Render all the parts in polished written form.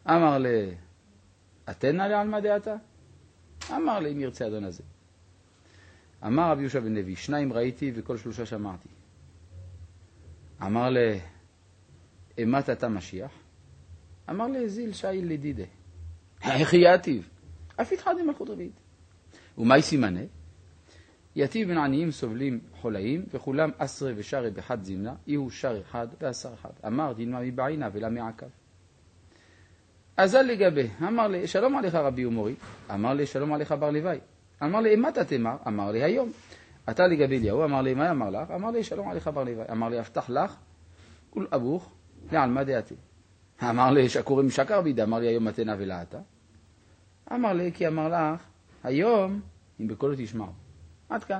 אמר לי, אתנה לעלמא דעתה? אמר לי, אם ירצה אדון הזה. אמר רבי יהושע בן לוי, 2 ראיתי וכל 3 שמעתי. אמר לי, אמת אתה משיח? אמר לי, זיל שייל לדידה. איך יעתיב? אף יתחד במלכות רביעית. ומאי סימנה? יתיב בין עניים סובלים חולאים, וכולם 10 ושרי בחד זמנה, יהיו שר אחד ו10 אחד. אמר דילמה מבעינה ולה מעקב. אזל לגבי, אמר לי, שלום עליך רבי ומורי. אמר לי, שלום עליך בר לוואי. אמר לי, אמת תמר? אמר לי, היום. אתה לגבי אליהו, אמר לי, מה אמר לך? אמר לי, שלום עליך בר לוואי. אמר לי, אבטח לך ולאבוך לעלמא דעתי. אמר לי, שקוראים שקר בידה. אמר לי, היום מתנה ולעתה. אמר לי, כי אמר לך, היום, אם בקולו תשמעו. עד כאן.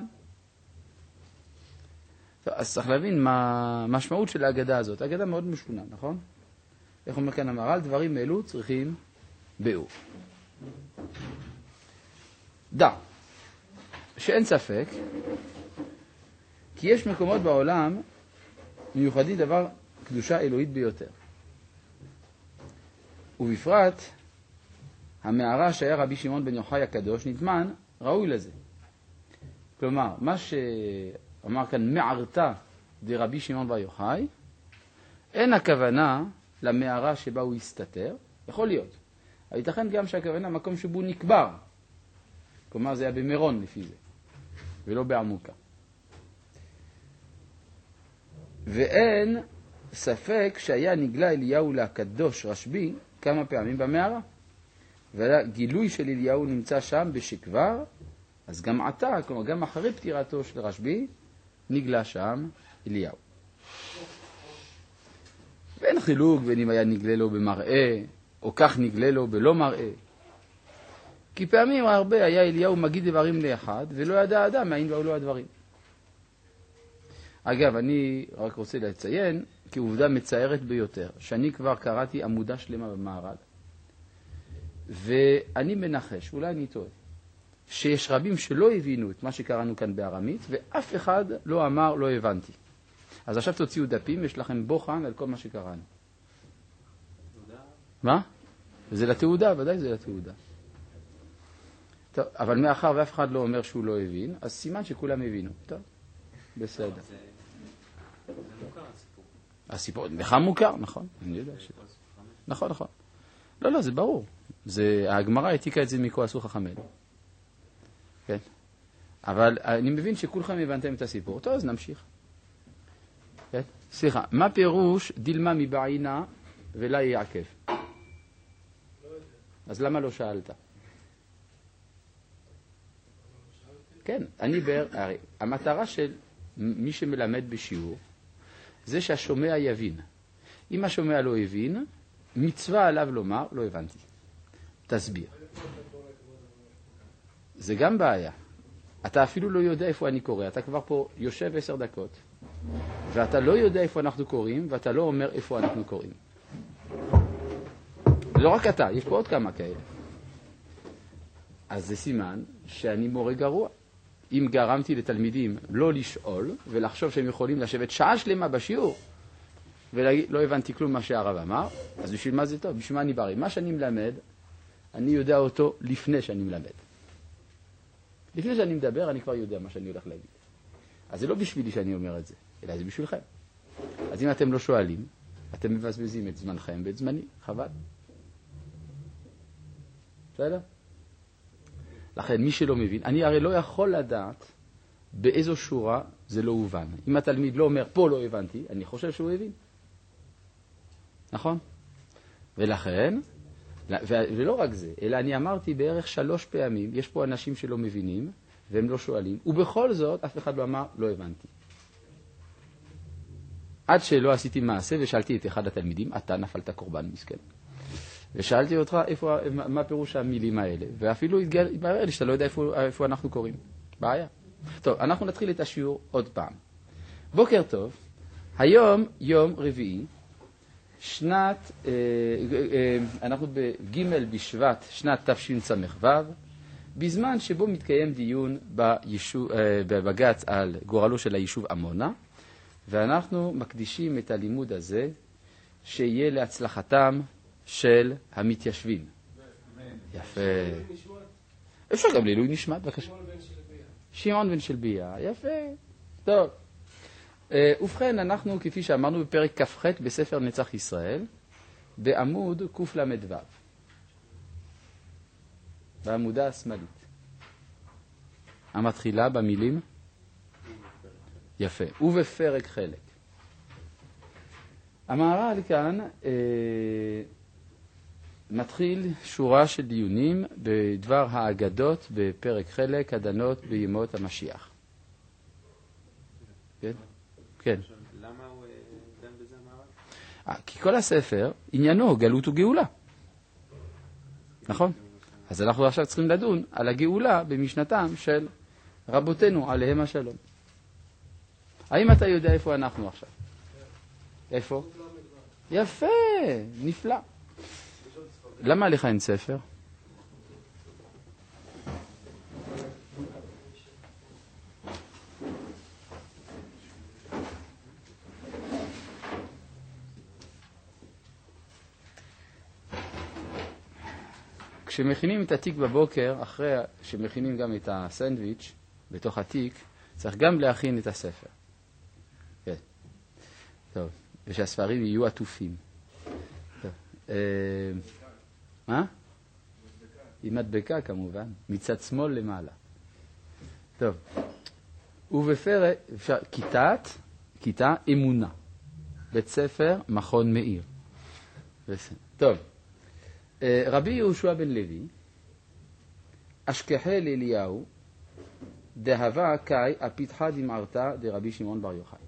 טוב, אז צריך להבין מה המשמעות של ההגדה הזאת. ההגדה מאוד משונה, נכון? איך אומר כאן המהר"ל? דברים אלו צריכים ביאור. דע, שאין ספק, כי יש מקומות בעולם מיוחדים דבר קדושה אלוהית ביותר. ובפרט, המערה שהיה רבי שמעון בן יוחאי הקדוש נטמן, ראוי לזה. כלומר, מה שאמר כאן מערתה דרבי שמעון בר יוחאי, אין הכוונה למערה שבה הוא הסתתר, יכול להיות. אבל ייתכן גם שהכוונה מקום שבו נקבר. כלומר, זה היה במרון לפי זה, ולא בעמוקה. ואין ספק שהיה נגלה אליהו לקדוש רשב"י כמה פעמים במערה. והגילוי של אליהו נמצא שם בשכבר, אז גם עתה, כלומר גם אחרי פטירתו של רשב"י, נגלה שם אליהו. ואין חילוק בין אם היה נגלה לו במראה, או כך נגלה לו בלא מראה. כי פעמים הרבה היה אליהו מגיד דברים לאחד, ולא ידע אדם מאין באו לו הדברים. אגב, אני רק רוצה לציין, כעובדה מצערת ביותר, שאני כבר קראתי עמודה שלמה במהר"ל, ואני מנחש, אולי אני טועה, שיש רבים שלא הבינו את מה שקראנו כאן בארמית, ואף אחד לא אמר לא הבנתי. אז עכשיו תוציאו דפים, יש לכם בוחן על כל מה שקראנו. תעודה? מה? זה לתעודה, ודאי זה לתעודה. טוב, אבל מאחר ואף אחד לא אומר שהוא לא הבין, אז סימן שכולם הבינו. טוב, בסדר. זה מוכר הסיפור. הסיפור, לך מוכר, נכון. אני יודע ש... נכון, נכון. לא, זה ברור. הגמרא העתיקה את זה מכה עשו חכמינו. כן. אבל אני מבין שכולכם הבנתם את הסיפור. טוב, אז נמשיך. כן? סליחה, מה פירוש דילמה מבעינה ולה יעקב? אז למה לא שאלת? כן, הרי המטרה של מי שמלמד בשיעור זה שהשומע יבין. אם השומע לא הבין, מצווה עליו לומר, לא הבנתי. תסביר. זה גם בעיה. אתה אפילו לא יודע איפה אני קורא. אתה כבר פה יושב 10 דקות, ואתה לא יודע איפה אנחנו קוראים, ואתה לא אומר איפה אנחנו קוראים. לא רק אתה, יש פה עוד כמה כאלה. אז זה סימן שאני מורה גרוע. אם גרמתי לתלמידים לא לשאול ולחשוב שהם יכולים לשבת שעה שלמה בשיעור ולהגיד, לא הבנתי כלום מה שהרב אמר, אז בשביל מה זה טוב? בשביל מה אני בריא? מה שאני מלמד, אני יודע אותו לפני שאני מלמד. לפני שאני מדבר, אני כבר יודע מה שאני הולך להגיד. אז זה לא בשבילי שאני אומר את זה, אלא זה בשבילכם. אז אם אתם לא שואלים, אתם מבזבזים את זמנכם ואת זמני, חבל. בסדר? לכן, מי שלא מבין, אני הרי לא יכול לדעת באיזו שורה זה לא הובן. אם התלמיד לא אומר, פה לא הבנתי, אני חושב שהוא הבין. נכון? ולכן, ולא רק זה, אלא אני אמרתי בערך 3 פעמים, יש פה אנשים שלא מבינים, והם לא שואלים, ובכל זאת, אף אחד לא אמר, לא הבנתי. עד שלא עשיתי מעשה, ושאלתי את אחד התלמידים, אתה נפלת קורבן מסכן. ושאלתי אותך מה פירוש המילים האלה, ואפילו התברר לי שאתה לא יודע איפה אנחנו קוראים. בעיה. טוב, אנחנו נתחיל את השיעור עוד פעם. בוקר טוב, היום יום רביעי, אנחנו בג' בשבט שנת תשס"ו, בזמן שבו מתקיים דיון בבג"ץ על גורלו של היישוב עמונה, ואנחנו מקדישים את הלימוד הזה שיהיה להצלחתם של המתיישבים. יפה. אפשר גם לעילוי נשמת, בבקשה. שמעון בן שלביה, יפה. טוב. ובכן, אנחנו, כפי שאמרנו, בפרק כ"ח בספר נצח ישראל, בעמוד קל"ו, בעמודה השמאלית. המתחילה במילים? יפה. ובפרק חלק. המהר"ל כאן מתחיל שורה של דיונים בדבר האגדות בפרק חלק, הדנות בימות המשיח. כן? כן. למה הוא דן בזה המהר"ל? כי כל הספר עניינו גלות וגאולה. נכון? אז אנחנו עכשיו צריכים לדון על הגאולה במשנתם של רבותינו עליהם השלום. האם אתה יודע איפה אנחנו עכשיו? איפה? יפה, נפלא. למה לך אין ספר? כשמכינים את התיק בבוקר, אחרי שמכינים גם את הסנדוויץ' בתוך התיק, צריך גם להכין את הספר. כן. טוב, ושהספרים יהיו עטופים. טוב. מה? עם מדבקה כמובן, מצד שמאל למעלה. טוב. ובפרק, כיתה אמונה. בית ספר מכון מאיר. טוב. רבי יהושע בן לוי, אשכחה לאליהו, דהבה קאי הפיתחה דמערתה דרבי שמעון בר יוחאי.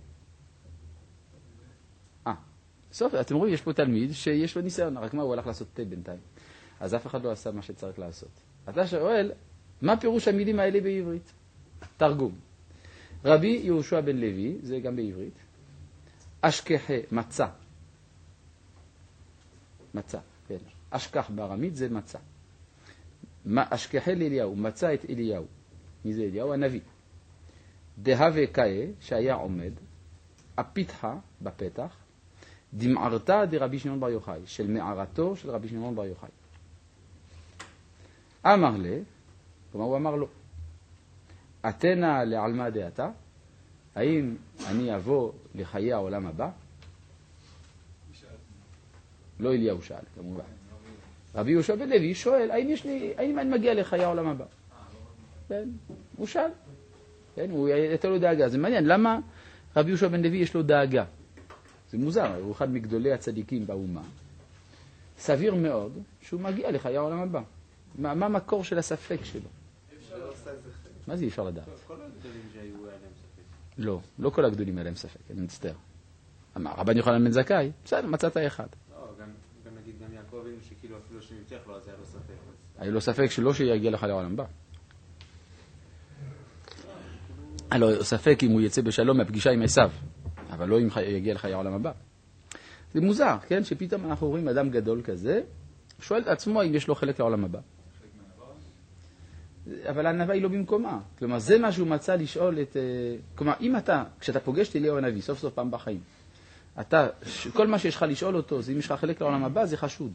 סוף, אתם רואים, יש פה תלמיד שיש לו ניסיון, רק מה הוא הלך לעשות תה בינתיים. אז אף אחד לא עשה מה שצריך לעשות. אתה שואל, מה פירוש המילים האלה בעברית? תרגום. רבי יהושע בן לוי, זה גם בעברית, אשכחה, מצה. מצה, כן. אשכח בארמית זה מצה. אשכחה לאליהו, מצא את אליהו. מי זה אליהו? הנביא. דהווה קאה, שהיה עומד, הפיתחה בפתח, דמערתה דרבי שמעון בר יוחאי, של מערתו של רבי שמעון בר יוחאי. אמר לה, כלומר הוא אמר לו, אתנה לעלמא דעתה, האם אני אבוא לחיי העולם הבא? לא אליהו שאל, כמובן. רבי יהושע בן לוי שואל, האם אני מגיע לחיי העולם הבא? כן, הוא שאל. כן, הוא הייתה לו דאגה. זה מעניין, למה רבי יהושע בן לוי יש לו דאגה? זה מוזר, הוא אחד מגדולי הצדיקים באומה. סביר מאוד שהוא מגיע לחיי העולם הבא. מה המקור של הספק שלו? מה זה אפשר לדעת? כל הגדולים שהיו היה להם ספק. לא, לא כל הגדולים היה להם ספק, אני מצטער. אמר, רבן יוחנן בן זכאי, בסדר, מצאת אחד. לא, גם נגיד גם יעקב אבינו שכאילו אפילו שמבטיח לו, אז היה לו ספק. היה לו ספק שלא שיגיע לחיי העולם הבא. היה לו ספק אם הוא יצא בשלום מהפגישה עם עשיו, אבל לא אם יגיע לחיי העולם הבא. זה מוזר, כן? שפתאום אנחנו רואים אדם גדול כזה, שואל את עצמו אם יש לו חלק לעולם הבא. אבל הענווה היא לא במקומה. כלומר, זה מה שהוא מצא לשאול את... כלומר, אם אתה, כשאתה פוגש את אליהו הנביא, סוף סוף פעם בחיים, אתה, כל מה שיש לך לשאול אותו, זה אם יש לך חלק לעולם הבא, זה חשוד.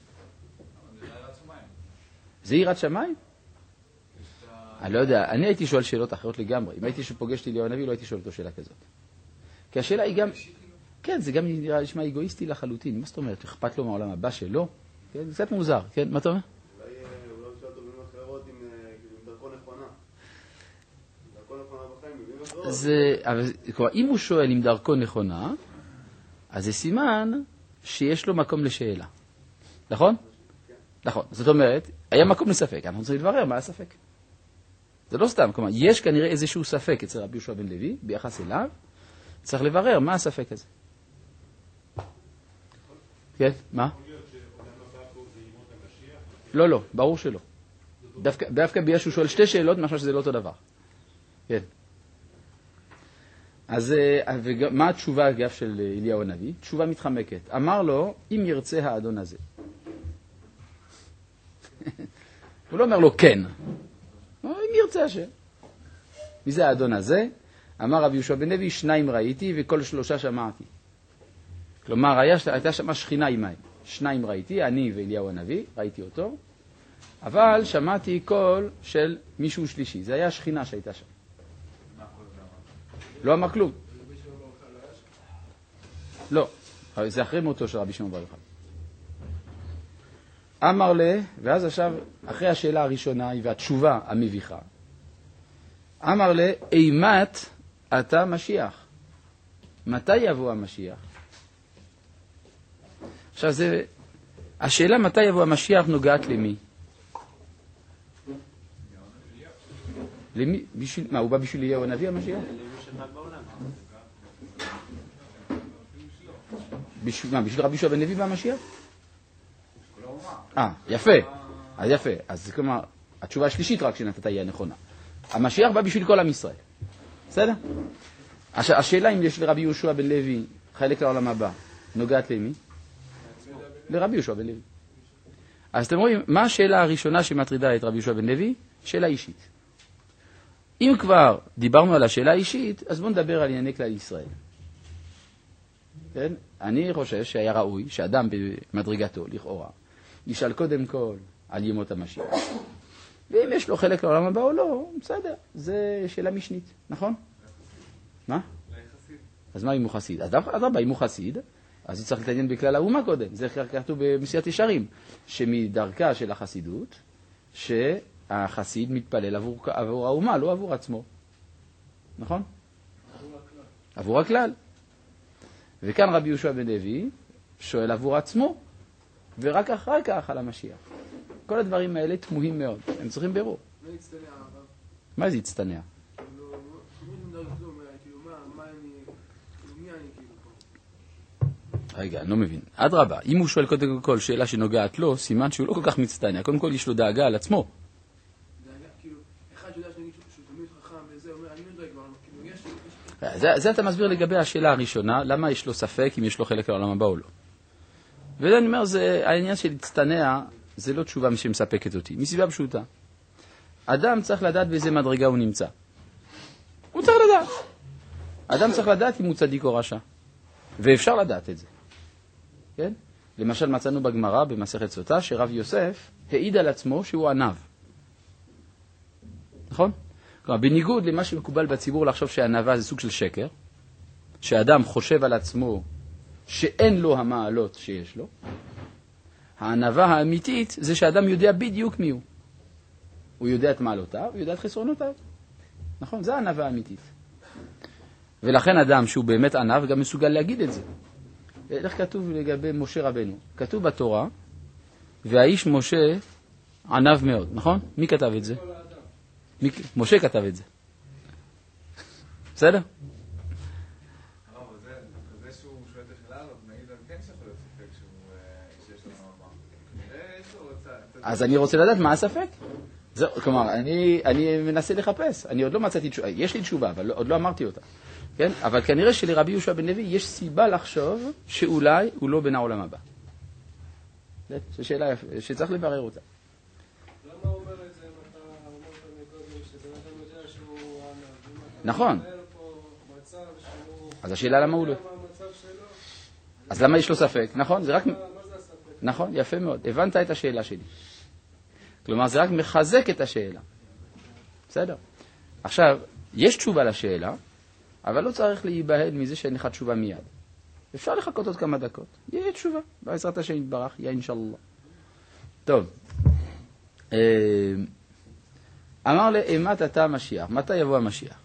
זה יראת שמיים? אני לא יודע, אני הייתי שואל שאלות אחרות לגמרי. אם הייתי שפוגש את אליהו הנביא, לא הייתי שואל אותו שאלה כזאת. כי השאלה היא גם... כן, זה גם נשמע אגואיסטי לחלוטין. מה זאת אומרת? אכפת לו מהעולם הבא שלו? כן, זה קצת מוזר. כן, מה אתה אומר? אולי אפשר אותו במילים אחרות עם דרכו נכונה. דרכו נכונה בחיים, במילים אחרות. כלומר, אם הוא שואל עם דרכו נכונה, אז זה סימן שיש לו מקום לשאלה. נכון? נכון. זאת אומרת, היה מקום לספק. אנחנו צריכים לברר מה הספק. זה לא סתם. כלומר, יש כנראה איזשהו ספק אצל רבי יהושע בן לוי, ביחס אליו, צריך לברר מה הספק הזה. כן? מה? לא, לא, ברור שלא. דווקא בגלל שהוא שואל שתי שאלות, משהו שזה לא אותו דבר. כן. אז מה התשובה אגב של אליהו הנביא? תשובה מתחמקת. אמר לו, אם ירצה האדון הזה. הוא לא אומר לו כן. אם ירצה השם. מי זה האדון הזה? אמר רבי יהושע בן לוי, 2 ראיתי וכל 3 שמעתי. כלומר, הייתה שם שכינה עמהם. שניים ראיתי, אני ואליהו הנביא, ראיתי אותו, אבל שמעתי קול של מישהו שלישי. זה היה השכינה שהייתה שם. לא אמר כלום. לא, זה אחרי מותו של רבי שמעון בר יוחאי. אמר לה, ואז עכשיו, אחרי השאלה הראשונה והתשובה המביכה, אמר לה, אימת אתה משיח. מתי יבוא המשיח? עכשיו השאלה מתי יבוא המשיח נוגעת למי? למי? מה, הוא בא בשביל אליהו הנביא המשיח? בשביל רבי יהושע בן לוי והמשיח? יפה. אז יפה. אז כלומר, התשובה השלישית רק שנתת היא הנכונה. המשיח בא בשביל כל עם ישראל. בסדר? השאלה אם יש לרבי יהושע בן לוי חלק לעולם הבא, נוגעת למי? לרבי יהושע בן לוי. אז אתם רואים, מה השאלה הראשונה שמטרידה את רבי יהושע בן לוי? שאלה אישית. אם כבר דיברנו על השאלה האישית, אז בואו נדבר על ענייני כלל ישראל. כן? אני חושב שהיה ראוי שאדם במדרגתו, לכאורה, ישאל קודם כל על ימות המשיח. ואם יש לו חלק לעולם הבא או לא, בסדר, זה שאלה משנית, נכון? מה? אז מה אם הוא חסיד? אז אדרבה, אם הוא חסיד, אז הוא צריך להתעניין בכלל האומה קודם. זה כתוב במסילת ישרים, שמדרכה של החסידות, שהחסיד מתפלל עבור האומה, לא עבור עצמו. נכון? עבור הכלל. וכאן רבי יהושע בן לוי שואל עבור עצמו, ורק אחר כך על המשיח. כל הדברים האלה תמוהים מאוד, הם צריכים בירור. מה יצטנע הרב? מה זה יצטנע? רגע, אני לא מבין. אדרבה, אם הוא שואל קודם כל שאלה שנוגעת לו, סימן שהוא לא כל כך מצטנע. קודם כל יש לו דאגה על עצמו. דאגה, כאילו, אחד שיודע שהוא תמיד חכם וזה, אומר, אני לא דואג כבר, כאילו, זה אתה מסביר לגבי השאלה הראשונה, למה יש לו ספק אם יש לו חלק לעולם הבא או לא. ואני אומר, העניין של להצטנע, זה לא תשובה שמספקת אותי, מסיבה פשוטה. אדם צריך לדעת באיזה מדרגה הוא נמצא. הוא צריך לדעת. אדם צריך לדעת אם הוא צדיק או רשע. ואפשר לדעת את זה. כן? למשל מצאנו בגמרא, במסכת סוטה, שרב יוסף העיד על עצמו שהוא ענב. נכון? כלומר, בניגוד למה שמקובל בציבור לחשוב שהענבה זה סוג של שקר, שאדם חושב על עצמו שאין לו המעלות שיש לו, הענבה האמיתית זה שאדם יודע בדיוק מי הוא. הוא יודע את מעלותיו, הוא יודע את חסרונותיו. נכון? זה הענבה האמיתית. ולכן אדם שהוא באמת ענב גם מסוגל להגיד את זה. איך כתוב לגבי משה רבנו? כתוב בתורה, והאיש משה ענב מאוד, נכון? מי כתב את זה? משה כתב את זה. בסדר? זה שהוא שואל את השאלה הזאת, נגיד על כן שיכול להיות ספק שיש לו מה. אז אני רוצה לדעת מה הספק. כלומר, אני מנסה לחפש, אני עוד לא מצאתי תשובה, יש לי תשובה, אבל עוד לא אמרתי אותה. כן? אבל כנראה שלרבי יהושע בן לוי יש סיבה לחשוב שאולי הוא לא בן העולם הבא. זו שאלה שצריך לברר אותה. למה הוא אומר את זה אם אתה אומר מקודם שבן אדם יודע שהוא ענב? נכון. שהוא... אז השאלה למה הוא לא? שלו? אז למה יש לו ספק? נכון, זה רק... מה זה הספק? נכון, יפה מאוד. הבנת את השאלה שלי. כלומר, זה רק מחזק את השאלה. בסדר. עכשיו, יש תשובה לשאלה, אבל לא צריך להיבהל מזה שאין לך תשובה מיד. אפשר לחכות עוד כמה דקות. יהיה תשובה. בעזרת השם יתברך, יא אינשאללה. טוב. אמר לה, אימת אתה המשיח. מתי יבוא המשיח?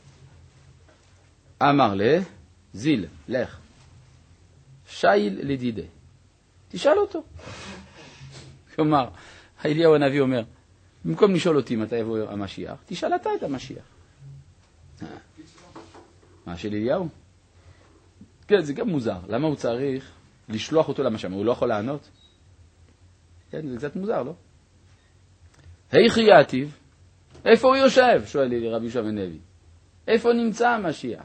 אמר לה, זיל, לך. שייל לדידה. תשאל אותו. כלומר, אליהו הנביא אומר, במקום לשאול אותי מתי יבוא המשיח, תשאל אתה את המשיח. מה של אליהו? כן, זה גם מוזר. למה הוא צריך לשלוח אותו למשם? הוא לא יכול לענות? כן, זה קצת מוזר, לא? היכי יתיב, איפה הוא יושב? שואל לי רבי יהושע בן לוי. איפה נמצא המשיח?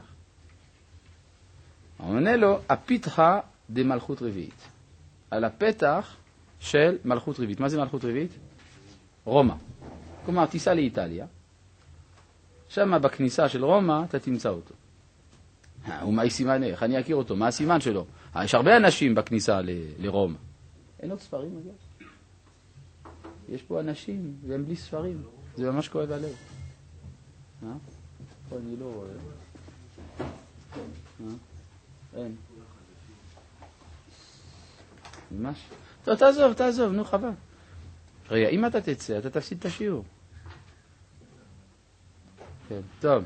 הוא עונה לו, הפתחה דמלכות רביעית. על הפתח של מלכות רביעית. מה זה מלכות רביעית? רומא. כלומר, תיסע לאיטליה. שם בכניסה של רומא אתה תמצא אותו. ומה סימן איך? אני אכיר אותו. מה הסימן שלו? יש הרבה אנשים בכניסה לרומא. אין עוד ספרים אגב. יש פה אנשים והם בלי ספרים. זה ממש כואב הלב. אני לא רואה. אין. ממש. טוב, תעזוב, נו חבל. רגע, אם אתה תצא, אתה תפסיד את השיעור. כן, טוב.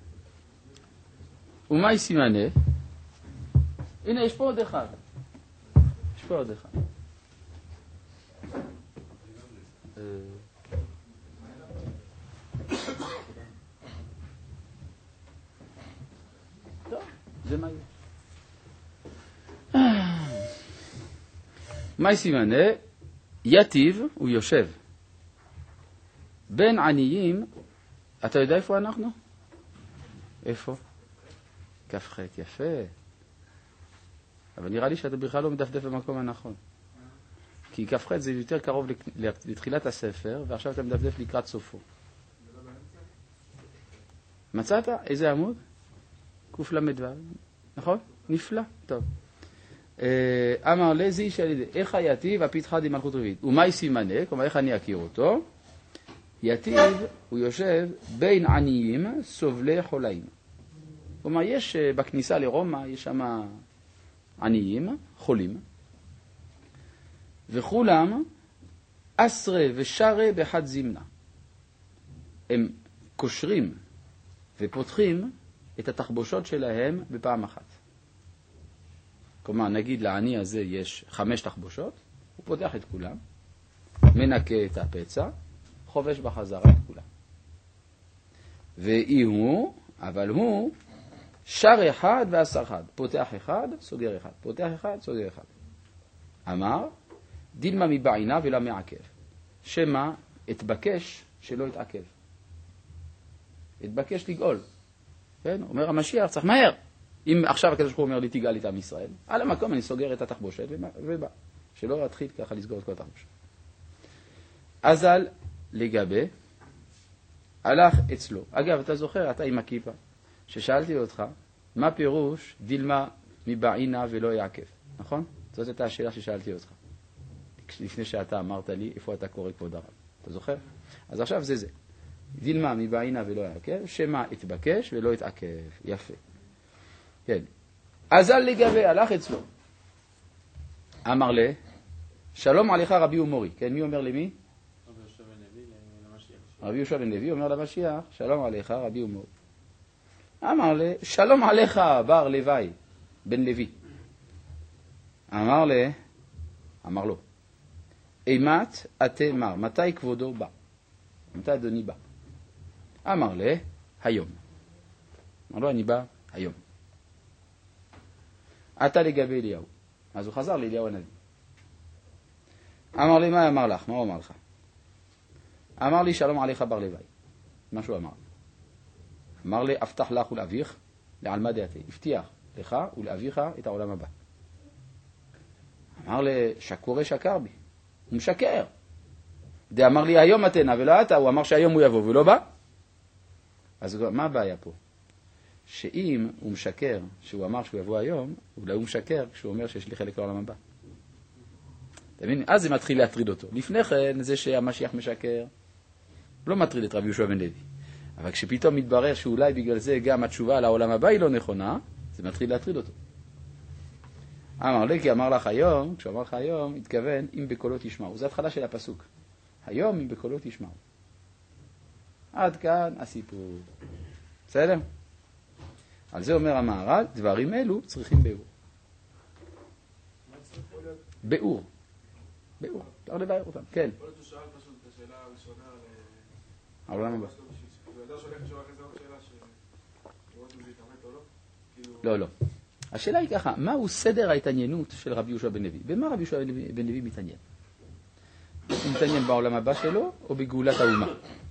ומה סימנה? הנה, יש פה עוד אחד. טוב, זה מה יש. מה סימנה? יתיב הוא יושב. בין עניים, אתה יודע איפה אנחנו? איפה? כ"ח, יפה. אבל נראה לי שאתה בכלל לא מדפדף במקום הנכון. כי כ"ח זה יותר קרוב לתחילת הספר, ועכשיו אתה מדפדף לקראת סופו. מצאת? איזה עמוד? קל"ו. נכון? נפלא. טוב. אמר לזי שלידי, איך היתיב הפיתחה דמלכות רביעית? ומאי סימנה, כלומר איך אני אכיר אותו? יתיב הוא יושב בין עניים סובלי חולאים. כלומר יש בכניסה לרומא, יש שם עניים, חולים, וכולם אסרה ושרה באחד זמנה. הם קושרים ופותחים את התחבושות שלהם בפעם אחת. כלומר, נגיד לעני הזה יש 5 תחבושות, הוא פותח את כולם, מנקה את הפצע, חובש בחזרה את כולם. אבל הוא שר אחד ואסר אחד, פותח אחד, סוגר אחד, פותח אחד, סוגר אחד. אמר, דילמה מבעינה ולא מעכב. שמה התבקש שלא יתעכב. התבקש לגאול. כן? אומר המשיח, צריך מהר. אם עכשיו הקדוש ברוך הוא אומר לי תגאל את עם ישראל, על המקום אני סוגר את התחבושת ובא. שלא יתחיל ככה לסגור את כל התחבושת. אזל לגבי, הלך אצלו. אגב, אתה זוכר, אתה עם הכיפה, ששאלתי אותך, מה פירוש דילמה מבעינה ולא יעכב? נכון? זאת הייתה השאלה ששאלתי אותך. לפני שאתה אמרת לי איפה אתה קורא כבוד הרב. אתה זוכר? אז עכשיו זה. דילמה מבעינה ולא יעכב, שמה התבקש ולא יתעכב. יפה. כן. אזל לגבי, הלך אצלו. אמר לה, שלום עליך רבי ומורי. כן, מי אומר למי? רבי יהושע בן לוי אומר למשיח, שלום עליך רבי ומורי. אמר לה, שלום עליך בר לוי, בן לוי. אמר לו, אימת אתמר, מתי כבודו בא? מתי אדוני בא? אמר לה, היום. אמר לו, אני בא היום. אתה לגבי אליהו. אז הוא חזר לאליהו הנביא. אמר לי, מה אמר לך? מה הוא אמר לך? אמר לי, שלום עליך בר לוי. מה שהוא אמר. אמר לי, אבטח לך ולאביך, לעלמא דעתי. הבטיח לך ולאביך את העולם הבא. אמר לי, שקורא שקר בי. הוא משקר. אמר לי, היום מתנה ולא אתה, הוא אמר שהיום הוא יבוא ולא בא. אז מה הבעיה פה? שאם הוא משקר, שהוא אמר שהוא יבוא היום, אולי הוא משקר כשהוא אומר שיש לי חלק לעולם הבא. אתה מבין? אז זה מתחיל להטריד אותו. לפני כן, זה שהמשיח משקר, לא מטריד את רבי יהושע בן לוי. אבל כשפתאום מתברר שאולי בגלל זה גם התשובה על העולם הבא היא לא נכונה, זה מתחיל להטריד אותו. אמר לי, כי אמר לך היום, כשאמר לך היום, התכוון, אם בקולות תשמעו. זו התחלה של הפסוק. היום אם בקולות תשמעו. עד כאן הסיפור. בסדר? על זה אומר המהר"ל, דברים אלו צריכים ביאור. ביאור. ביאור. צריך לבאר אותם. כן. יכול להיות שהוא שאל פשוט את השאלה הראשונה על העולם הבא. הוא ידע שהולך לשאול אחרי זה עוד שאלה לראות אם זה יתעמת או לא? לא. השאלה היא ככה, מהו סדר ההתעניינות של רבי יהושע בן לוי? במה רבי יהושע בן לוי מתעניין? הוא מתעניין בעולם הבא שלו או בגאולת האומה?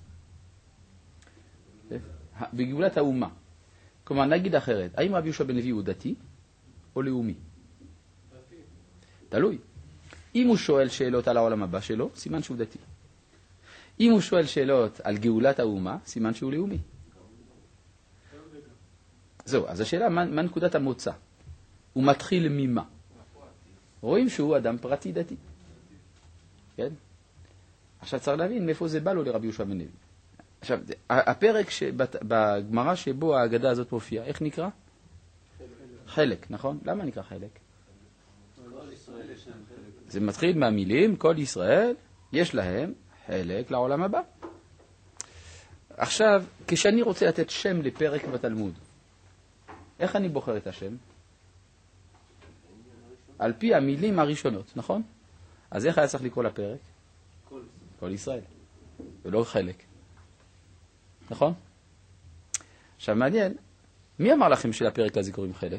בגאולת האומה. כלומר, נגיד אחרת, האם רבי יהושע בן לוי הוא דתי או לאומי? תלוי. אם הוא שואל שאלות על העולם הבא שלו, סימן שהוא דתי. אם הוא שואל שאלות על גאולת האומה, סימן שהוא לאומי. זהו, אז השאלה, מה נקודת המוצא? הוא מתחיל ממה? רואים שהוא אדם פרטי דתי. כן? עכשיו צריך להבין מאיפה זה בא לו לרבי יהושע בן לוי. עכשיו, הפרק בגמרא שבו ההגדה הזאת מופיעה, איך נקרא? חלק, נכון? למה נקרא חלק? זה מתחיל מהמילים, כל ישראל יש להם חלק לעולם הבא. עכשיו, כשאני רוצה לתת שם לפרק בתלמוד, איך אני בוחר את השם? על פי המילים הראשונות, נכון? אז איך היה צריך לקרוא לפרק? כל ישראל, ולא חלק. נכון? עכשיו מעניין, מי אמר לכם שלפרק הזה קוראים חלק?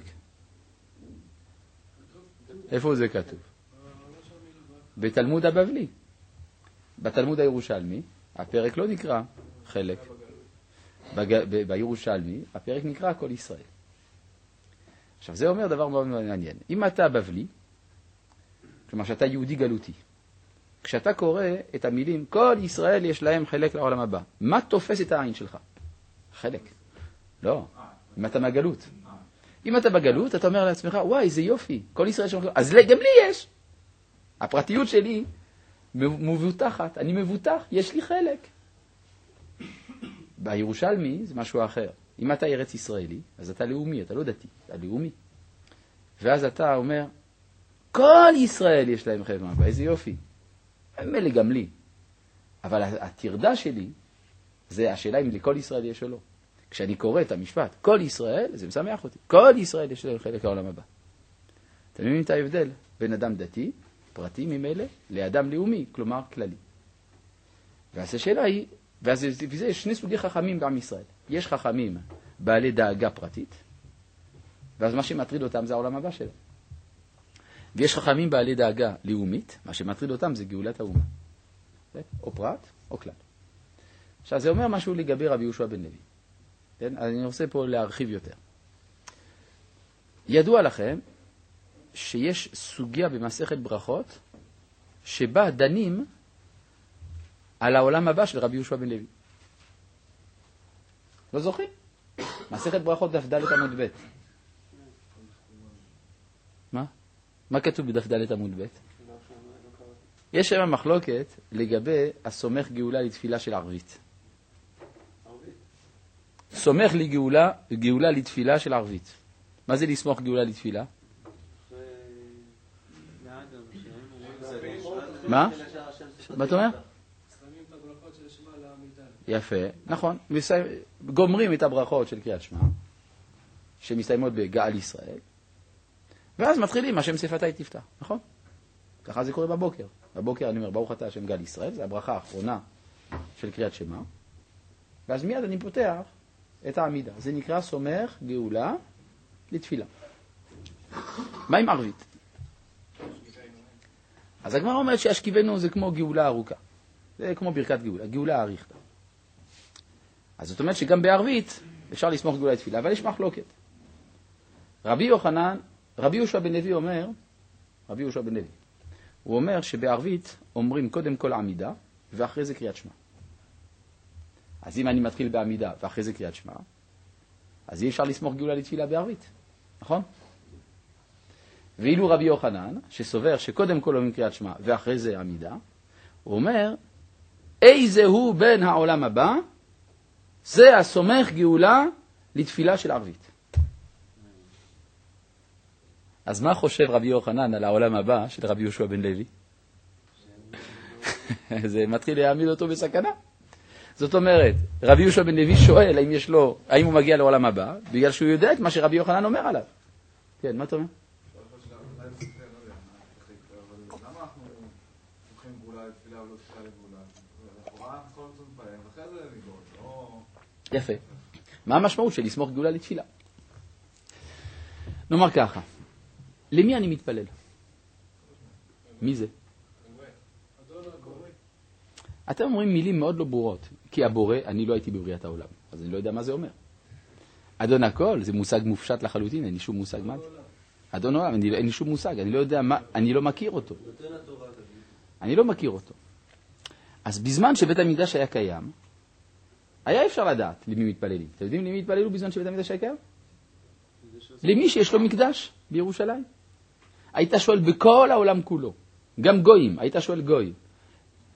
איפה זה כתוב? בתלמוד הבבלי. בתלמוד הירושלמי, הפרק לא נקרא חלק. בירושלמי, הפרק נקרא כל ישראל. עכשיו זה אומר דבר מאוד מעניין. אם אתה בבלי, כלומר שאתה יהודי גלותי, כשאתה קורא את המילים, כל ישראל יש להם חלק לעולם הבא, מה תופס את העין שלך? חלק. לא, אם אתה מהגלות. אם אתה בגלות, אתה אומר לעצמך, וואי, זה יופי, כל ישראל שם, אז גם לי יש. הפרטיות שלי מבוטחת, אני מבוטח, יש לי חלק. בירושלמי זה משהו אחר. אם אתה ארץ ישראלי, אז אתה לאומי, אתה לא דתי, אתה לאומי. ואז אתה אומר, כל ישראל יש להם חלק לעולם הבא, איזה יופי. מלא גם לי. אבל התרדה שלי, זה השאלה אם לכל ישראל יש או לא. כשאני קורא את המשפט, כל ישראל, זה משמח אותי. כל ישראל יש להם חלק לעולם הבא. אתם מבינים את ההבדל בין אדם דתי, פרטי ממילא, לאדם לאומי, כלומר כללי. ואז השאלה היא, וזה יש שני סוגי חכמים בעם ישראל. יש חכמים בעלי דאגה פרטית, ואז מה שמטריד אותם זה העולם הבא שלהם. ויש חכמים בעלי דאגה לאומית, מה שמטריד אותם זה גאולת האומה. או פרט או כלל. עכשיו זה אומר משהו לגבי רבי יהושע בן לוי. כן? אני רוצה פה להרחיב יותר. ידוע לכם שיש סוגיה במסכת ברכות שבה דנים על העולם הבא של רבי יהושע בן לוי. לא זוכרים? מסכת ברכות דף ד' עמוד ב'. מה? מה כתוב בדף ד' עמוד ב'? יש שם מחלוקת לגבי הסומך גאולה לתפילה של ערבית. סומך לי גאולה לתפילה של ערבית. מה זה לסמוך גאולה לתפילה? מה? מה אתה אומר? יפה, נכון. גומרים את הברכות של קריאת שמע, שמסתיימות בגאל ישראל, ואז מתחילים, השם שפתי תפתח, נכון? ככה זה קורה בבוקר. בבוקר אני אומר, ברוך אתה השם גאל ישראל, זה הברכה האחרונה של קריאת שמע, ואז מיד אני פותח את העמידה. זה נקרא סומך גאולה לתפילה. מה עם ערבית? אז הגמרא אומרת שהשכיבנו זה כמו גאולה ארוכה. זה כמו ברכת גאולה, גאולה אריכתא. אז זאת אומרת שגם בערבית אפשר לסמוך גאולה לתפילה, אבל יש מחלוקת. רבי יהושע בן לוי אומר, הוא אומר שבערבית אומרים קודם כל עמידה, ואחרי זה קריאת שמע. אז אם אני מתחיל בעמידה ואחרי זה קריאת שמע, אז אי אפשר לסמוך גאולה לתפילה בערבית, נכון? ואילו רבי יוחנן, שסובר שקודם כל אומרים קריאת שמע ואחרי זה עמידה, הוא אומר, איזה הוא בין העולם הבא, זה הסומך גאולה לתפילה של ערבית. אז מה חושב רבי יוחנן על העולם הבא של רבי יהושע בן לוי? זה מתחיל להעמיד אותו בסכנה. זאת אומרת, רבי יהושע בן לוי שואל האם הוא מגיע לעולם הבא, בגלל שהוא יודע את מה שרבי יוחנן אומר עליו. כן, מה אתה אומר? למה אנחנו לוקחים גאולה לתפילה ולא תפילה לגאולה? לכאורה אנחנו לא רוצים להתפלל, ואחרי זה לגאול. יפה. מה המשמעות של לסמוך גאולה לתפילה? נאמר ככה, למי אני מתפלל? מי זה? אתם אומרים מילים מאוד לא ברורות, כי הבורא, אני לא הייתי בבריאת העולם, אז אני לא יודע מה זה אומר. אדון הכל, זה מושג מופשט לחלוטין, אין לי שום מושג מה זה. אדון העולם, אין לי שום מושג, אני לא יודע מה, אני לא מכיר אותו. אני לא מכיר אותו. אז בזמן שבית המקדש היה קיים, היה אפשר לדעת למי מתפללים. אתם יודעים למי מתפללו בזמן שבית המקדש היה קיים? למי שיש לו מקדש בירושלים. היית שואל בכל העולם כולו, גם גויים, היית שואל גוי,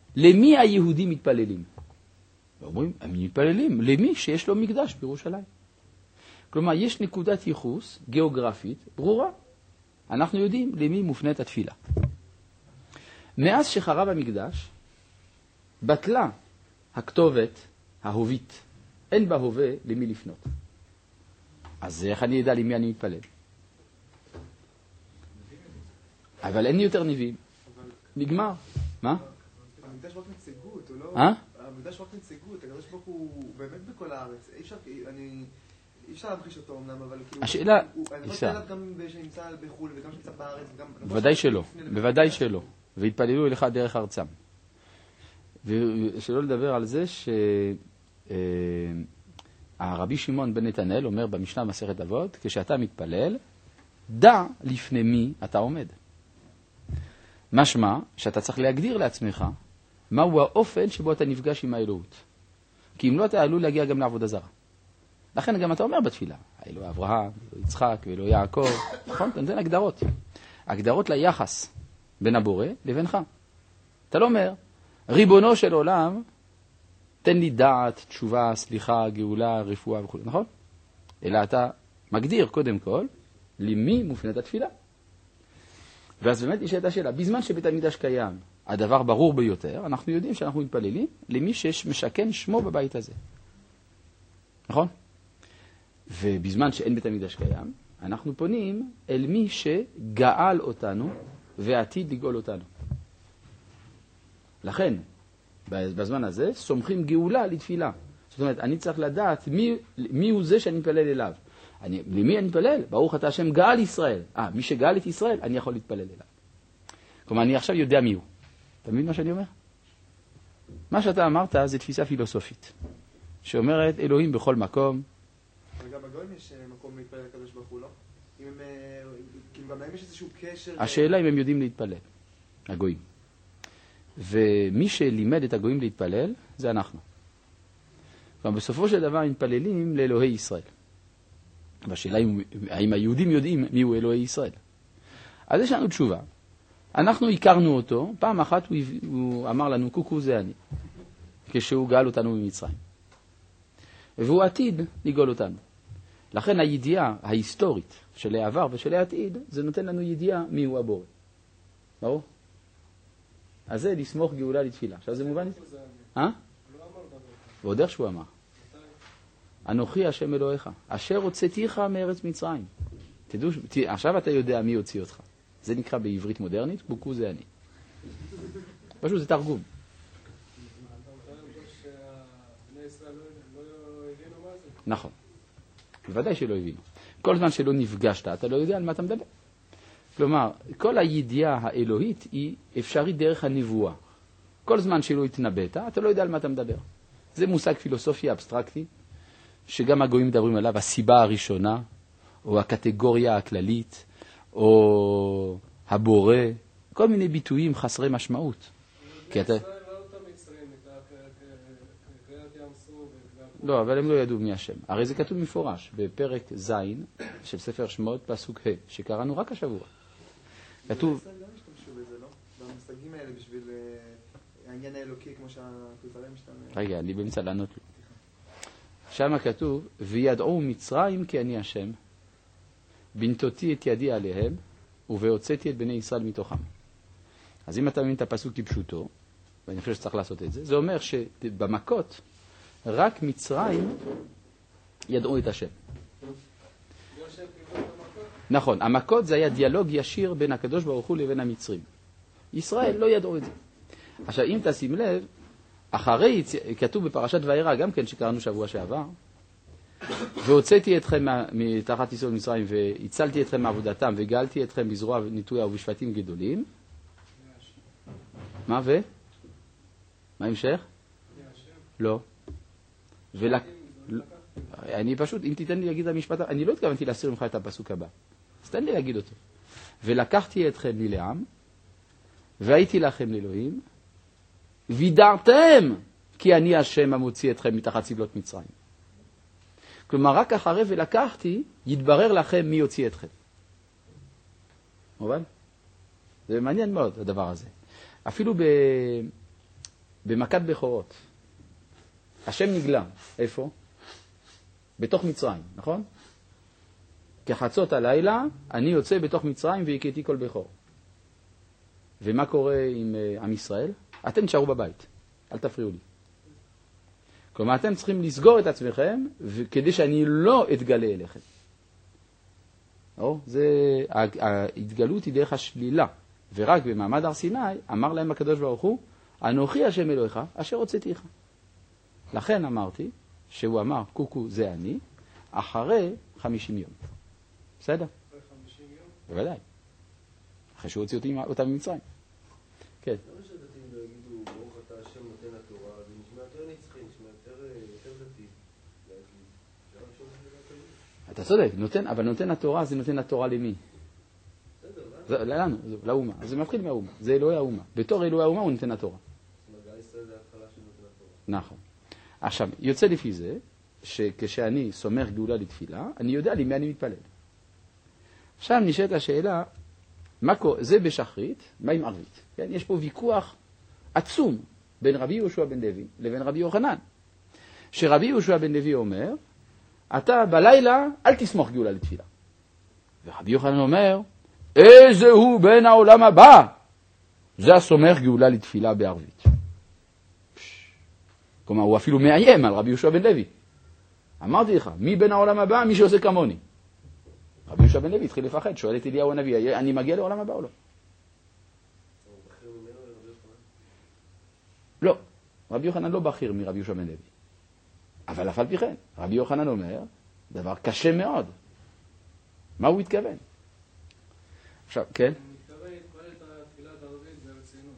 למי היהודים מתפללים? אומרים, הם מתפללים למי שיש לו מקדש בירושלים. כלומר, יש נקודת ייחוס גיאוגרפית ברורה. אנחנו יודעים למי מופנית התפילה. מאז שחרב המקדש, בטלה הכתובת ההובית. אין בהווה למי לפנות. אז איך אני יודע למי אני מתפלל? אבל אין יותר נביאים. נגמר. מה? המקדש רק נציגות, הוא לא... המקדש רק נציגות, הקדוש ברוך הוא באמת בכל הארץ. אי אפשר להמחיש אותו אמנם, אבל כאילו... השאלה... אני לא יודע גם שנמצא בחו"ל וגם שנמצא בארץ וגם... בוודאי שלא, בוודאי שלא. והתפללו אליך דרך ארצם. ושלא לדבר על זה שהרבי שמעון בן נתנאל אומר במשנה מסכת אבות, כשאתה מתפלל, דע לפני מי אתה עומד. משמע שאתה צריך להגדיר לעצמך מהו האופן שבו אתה נפגש עם האלוהות. כי אם לא, אתה עלול להגיע גם לעבודה זרה. לכן גם אתה אומר בתפילה, אלוהי אברהם, אלוהי יצחק ואלוהי יעקב, נכון? אתה נותן הגדרות. הגדרות ליחס בין הבורא לבינך. אתה לא אומר, ריבונו של עולם, תן לי דעת, תשובה, סליחה, גאולה, רפואה וכו', נכון? אלא אתה מגדיר קודם כל למי מופנית התפילה. ואז באמת יש את השאלה, בזמן שבית המקדש קיים, הדבר ברור ביותר, אנחנו יודעים שאנחנו מתפללים למי שמשכן שמו בבית הזה. נכון? ובזמן שאין בית המקדש קיים, אנחנו פונים אל מי שגאל אותנו ועתיד לגאול אותנו. לכן, בזמן הזה, סומכים גאולה לתפילה. זאת אומרת, אני צריך לדעת מי הוא זה שאני מתפלל אליו. למי אני מתפלל? ברוך אתה השם גאל ישראל. מי שגאל את ישראל, אני יכול להתפלל אליו. כלומר, אני עכשיו יודע מי הוא. אתה מבין מה שאני אומר? מה שאתה אמרת זה תפיסה פילוסופית, שאומרת אלוהים בכל מקום. אבל גם בגויים יש מקום להתפלל לקדוש ברוך הוא, לא? אם גם להם יש איזשהו קשר... השאלה אם הם יודעים להתפלל, הגויים. ומי שלימד את הגויים להתפלל, זה אנחנו. כלומר, בסופו של דבר מתפללים לאלוהי ישראל. והשאלה האם היהודים יודעים מי הוא אלוהי ישראל. אז יש לנו תשובה. אנחנו הכרנו אותו, פעם אחת הוא אמר לנו, קוקו זה אני, כשהוא גאל אותנו ממצרים. והוא עתיד לגאול אותנו. לכן הידיעה ההיסטורית של העבר ושל העתיד, זה נותן לנו ידיעה מי הוא הבורא. ברור? אז זה לסמוך גאולה לתפילה. עכשיו זה מובן? ועוד איך שהוא אמר. אנוכי השם אלוהיך, אשר הוצאתיך מארץ מצרים. תדעו, עכשיו אתה יודע מי הוציא אותך. זה נקרא בעברית מודרנית, קוקו זה אני. פשוט זה תרגום. נכון. בוודאי שלא הבינו. כל זמן שלא נפגשת, אתה לא יודע על מה אתה מדבר. כלומר, כל הידיעה האלוהית היא אפשרית דרך הנבואה. כל זמן שלא התנבאת, אתה לא יודע על מה אתה מדבר. זה מושג פילוסופי אבסטרקטי, שגם הגויים מדברים עליו, הסיבה הראשונה, או הקטגוריה הכללית, או הבורא, כל מיני ביטויים חסרי משמעות. כי אתה... לא, אבל הם לא ידעו מי השם. הרי זה כתוב מפורש בפרק ז' של ספר שמות, פסוק ה', שקראנו רק השבוע. כתוב... ישראל גם השתמשו בזה, לא? במושגים האלה בשביל העניין האלוקי, כמו שהכותרים משתמש. רגע, אני באמצע לענות לו. שם כתוב, וידעו מצרים כי אני השם, בנתותי את ידי עליהם, ובהוצאתי את בני ישראל מתוכם. אז אם אתה מבין את הפסוק כפשוטו, ואני חושב שצריך לעשות את זה, זה אומר שבמכות, רק מצרים ידעו את השם. נכון, המכות זה היה דיאלוג ישיר בין הקדוש ברוך הוא לבין המצרים. ישראל לא ידעו את זה. עכשיו, אם תשים לב, אחרי, כתוב בפרשת וירא, גם כן שקראנו שבוע שעבר, והוצאתי אתכם מתחת ישראל מצרים, והצלתי אתכם מעבודתם, וגאלתי אתכם בזרוע ניטויה ובשבטים גדולים. מה ו? מה המשך? לא. אני פשוט, אם תיתן לי להגיד את המשפט, אני לא התכוונתי להסיר ממך את הפסוק הבא. אז תן לי להגיד אותו. ולקחתי אתכם לי לעם, והייתי לכם לאלוהים, וידעתם כי אני השם המוציא אתכם מתחת סבלות מצרים. כלומר, רק אחרי ולקחתי, יתברר לכם מי יוציא אתכם. מובן? זה מעניין מאוד, הדבר הזה. אפילו במכת בכורות. השם נגלה. איפה? בתוך מצרים, נכון? כחצות הלילה, אני יוצא בתוך מצרים והכיתי כל בכור. ומה קורה עם עם ישראל? אתם תשארו בבית, אל תפריעו לי. כלומר, אתם צריכים לסגור את עצמכם, כדי שאני לא אתגלה אליכם. ההתגלות היא דרך השלילה. ורק במעמד הר סיני אמר להם הקדוש ברוך הוא, אנוכי השם אלוהיך, אשר הוצאתיך. לכן אמרתי, שהוא אמר, קוקו זה אני, אחרי 50 יום. בסדר? אחרי 50 יום? בוודאי. אחרי שהוא הוציא אותם ממצרים. כן. למה שהדתיים לא יגידו, ברוך אתה השם נותן התורה, זה נשמע יותר נצחי, נשמע יותר דתי. אתה צודק, אבל נותן התורה זה נותן התורה למי? בסדר, לנו, לאומה. אז זה מתחיל מהאומה. זה אלוהי האומה. בתור אלוהי האומה הוא נותן התורה. מגע ישראל זה ההתחלה של נותן התורה. נכון. עכשיו, יוצא לפי זה, שכשאני סומך גאולה לתפילה, אני יודע למי אני מתפלל. עכשיו נשאלת השאלה, זה בשחרית, מה עם ערבית? כן? יש פה ויכוח עצום בין רבי יהושע בן לוי לבין רבי יוחנן. שרבי יהושע בן לוי אומר, אתה בלילה אל תסמוך גאולה לתפילה. ורבי יוחנן אומר, איזה הוא בן העולם הבא? זה הסומך גאולה לתפילה בערבית. כלומר, הוא אפילו מאיים על רבי יהושע בן לוי. אמרתי לך, מי בן העולם הבא? מי שעושה כמוני. רבי יהושע בן לוי התחיל לפחד, שואל את אליהו הנביא, אני מגיע לעולם הבא או לא? לא, רבי יוחנן לא בכיר מרבי יהושע בן לוי. אבל אף על פי כן, רבי יוחנן אומר, דבר קשה מאוד. מה הוא התכוון? עכשיו, כן? הוא מתכוון להתפלל את התפילת ערבית ברצינות.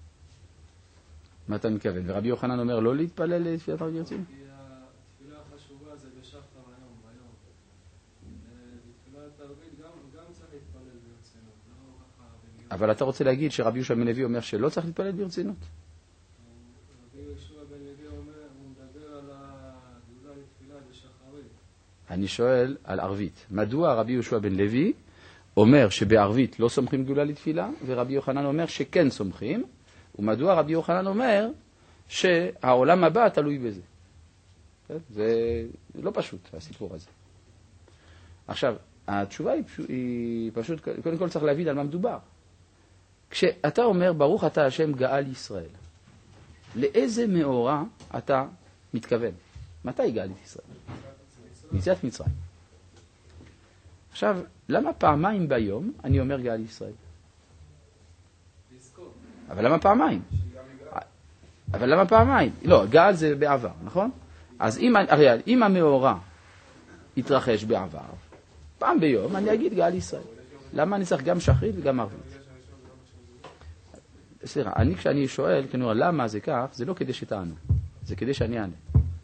מה אתה מתכוון? ורבי יוחנן אומר לא להתפלל לתפילת ערבית ברצינות? כי התפילה החשובה זה בשחר היום. בתפילת ערבית גם צריך להתפלל ברצינות, לא ככה במיוחד. אבל אתה רוצה להגיד שרבי יהושע בן לוי אומר שלא צריך להתפלל ברצינות? רבי יהושע בן לוי אומר, הוא מדבר על הגאולה לתפילה בשחרית. אני שואל על ערבית. מדוע רבי יהושע בן לוי אומר שבערבית לא סומכים גאולה לתפילה, ורבי יוחנן אומר שכן סומכים, ומדוע רבי יוחנן אומר שהעולם הבא תלוי בזה. זה לא פשוט, הסיפור הזה. עכשיו, התשובה היא פשוט, קודם כל צריך להבין על מה מדובר. כשאתה אומר, ברוך אתה השם גאל ישראל, לאיזה מאורע אתה מתכוון? מתי גאל את ישראל? יציאת מצרים. עכשיו, למה פעמיים ביום אני אומר גאל ישראל? אבל למה פעמיים? אבל למה פעמיים? לא, גאל זה בעבר, נכון? אז אם המאורע יתרחש בעבר, פעם ביום אני אגיד גאל ישראל. למה אני צריך גם שחרית וגם ערבית? סליחה, כשאני שואל, למה זה כך, זה לא כדי שתענו, זה כדי שאני אענה.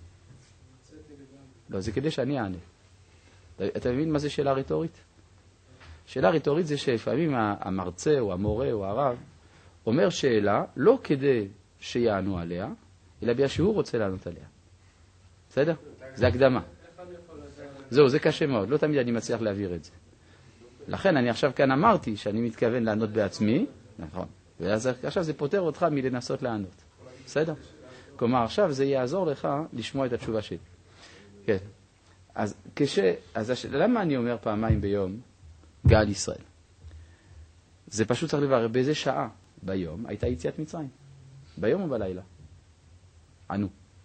לא, זה כדי שאני אענה. אתה מבין מה זה שאלה רטורית? שאלה רטורית זה שלפעמים המרצה או המורה או הרב אומר שאלה לא כדי שיענו עליה, אלא בגלל שהוא רוצה לענות עליה. בסדר? זה הקדמה. זהו, זה קשה מאוד. לא תמיד אני מצליח להעביר את זה. לכן אני עכשיו כאן אמרתי שאני מתכוון לענות בעצמי, נכון. ועכשיו זה פותר אותך מלנסות לענות. בסדר? כלומר, עכשיו זה יעזור לך לשמוע את התשובה שלי. כן. אז למה אני אומר פעמיים ביום גאל ישראל? זה פשוט צריך לברר באיזה שעה ביום הייתה יציאת מצרים. ביום או בלילה? ענו.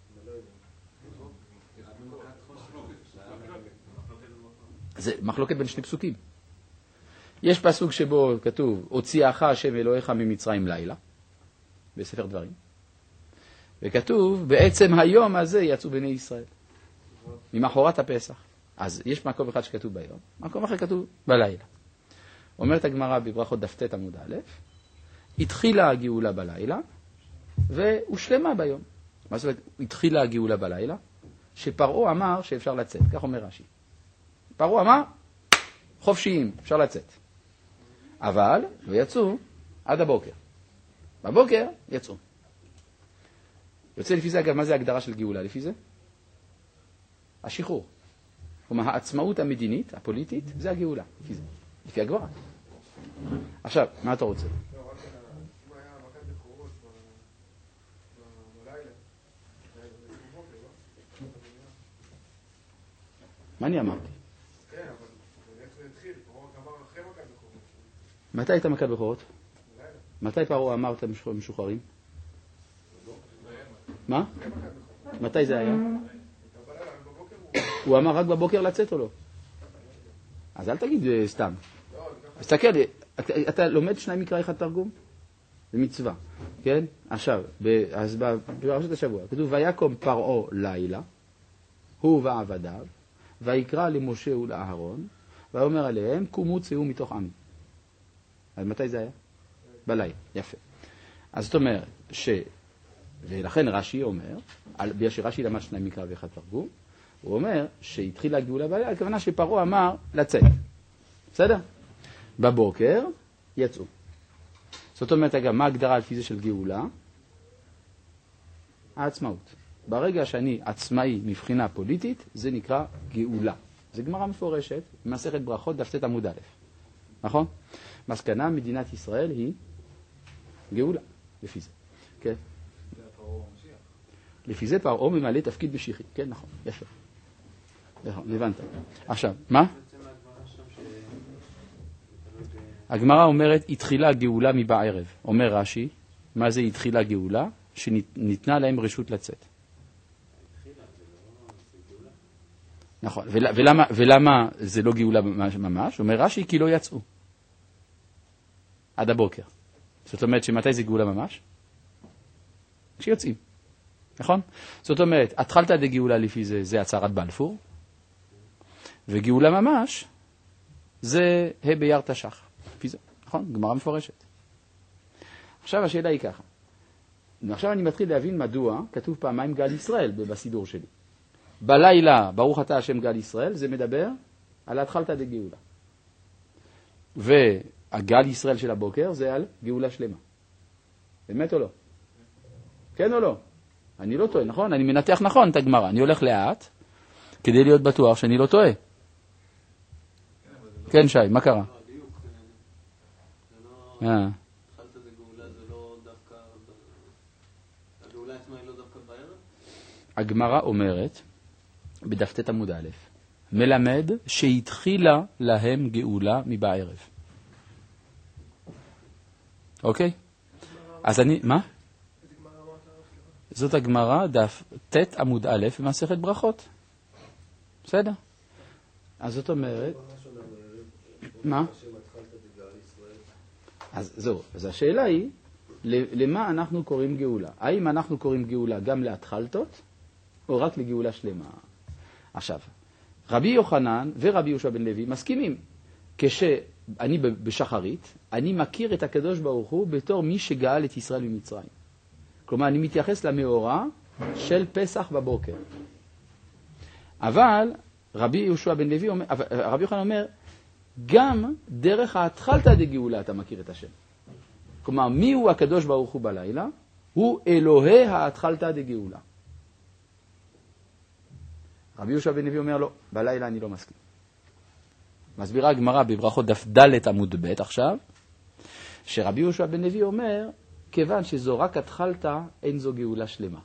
זה מחלוקת בין שני פסוקים. יש פסוק שבו כתוב, הוציאך השם אלוהיך ממצרים לילה, בספר דברים. וכתוב, בעצם היום הזה יצאו בני ישראל. ממחרת הפסח. אז יש מקום אחד שכתוב ביום, מקום אחר כתוב בלילה. אומרת הגמרא בברכות דף ט עמוד א', התחילה הגאולה בלילה, והושלמה ביום. מה זאת אומרת, התחילה הגאולה בלילה? שפרעה אמר שאפשר לצאת, כך אומר רש"י. פרעה אמר, חופשיים, אפשר לצאת. אבל, ויצאו עד הבוקר. בבוקר יצאו. יוצא לפי זה, אגב, מה זה ההגדרה של גאולה לפי זה? השחרור. כלומר, העצמאות המדינית, הפוליטית, זה הגאולה, לפי זה. לפי הגברה. עכשיו, מה אתה רוצה? לא, רק אם היה מכת בכורות מה אני אמרתי? כן, אבל איך זה התחיל? פרעה אמר אחרי מכת בכורות. מתי הייתה מכת בכורות? לילה. מתי פרעה אמר אתם משוחררים? מה? אחרי מכת בכורות. מתי זה היה? בלילה, בבוקר הוא אמר רק בבוקר לצאת או לא? אז אל תגיד סתם. לא, תסתכל, אתה לומד שניים מקרא אחד תרגום? זה מצווה, כן? עכשיו, אז בפרשת השבוע, כתוב, ויקום פרעה לילה, הוא ועבדיו, ויקרא למשה ולאהרון, ואומר עליהם, קומו צאו מתוך עמי. אז מתי זה היה? בלילה, יפה. אז זאת אומרת, ולכן רש"י אומר, בגלל שרש"י למד שניים מקרא ואחד תרגום, הוא אומר שהתחילה הגאולה בלילה, הכוונה שפרעה אמר לצאת. בסדר? בבוקר יצאו. זאת אומרת, גם מה ההגדרה לפי זה של גאולה? העצמאות. ברגע שאני עצמאי מבחינה פוליטית, זה נקרא גאולה. זה גמרא מפורשת, מסכת ברכות, דף ט עמוד א'. נכון? מסקנה, מדינת ישראל היא גאולה, לפי זה. כן? זה הפרעה המשיח. לפי זה פרעה ממלא תפקיד משיחי. כן, נכון, יפה. הבנת. עכשיו, מה? הגמרא אומרת, התחילה גאולה מבערב. אומר רש"י, מה זה התחילה גאולה? שניתנה להם רשות לצאת. נכון, ולמה זה לא גאולה ממש? אומר רש"י, כי לא יצאו. עד הבוקר. זאת אומרת שמתי זה גאולה ממש? כשיוצאים. נכון? זאת אומרת, התחלת דגאולה לפי זה, זה הצהרת בלפור, וגאולה ממש, זה ה' באייר תש"ח. לפי זה, נכון? גמרא מפורשת. עכשיו השאלה היא ככה. עכשיו אני מתחיל להבין מדוע כתוב פעמיים גל ישראל בסידור שלי. בלילה, ברוך אתה השם גל ישראל, זה מדבר על התחלת דגאולה. והגל ישראל של הבוקר זה על גאולה שלמה. באמת או לא? כן או לא? אני לא טועה, נכון? אני מנתח נכון את הגמרא. אני הולך לאט כדי להיות בטוח שאני לא טועה. כן, שי, מה קרה? התחלת את הגאולה, זה לא דווקא... הגאולה עצמה היא לא דווקא בערב? הגמרא אומרת, בדף ט עמוד א', מלמד שהתחילה להם גאולה מבערב. אוקיי? אז אני... מה? זאת הגמרא, דף ט עמוד א', במסכת ברכות. בסדר? אז זאת אומרת... מה? אז זהו, אז השאלה היא, למה אנחנו קוראים גאולה? האם אנחנו קוראים גאולה גם להתחלתות, או רק לגאולה שלמה? עכשיו, רבי יוחנן ורבי יהושע בן לוי מסכימים. כשאני בשחרית, אני מכיר את הקדוש ברוך הוא בתור מי שגאל את ישראל ממצרים. כלומר, אני מתייחס למאורע של פסח בבוקר. אבל רבי יהושע בן לוי אומר, רבי יוחנן אומר, גם דרך ההתחלתא דגאולה אתה מכיר את השם. כלומר, מי הוא הקדוש ברוך הוא בלילה? הוא אלוהי ההתחלתא דגאולה. רבי יהושע בן לוי אומר, לא, בלילה אני לא מסכים. מסבירה הגמרא בברכות דף ד' עמוד ב' עכשיו, שרבי יהושע בן לוי אומר, כיוון שזו רק התחלתא, אין זו גאולה שלמה.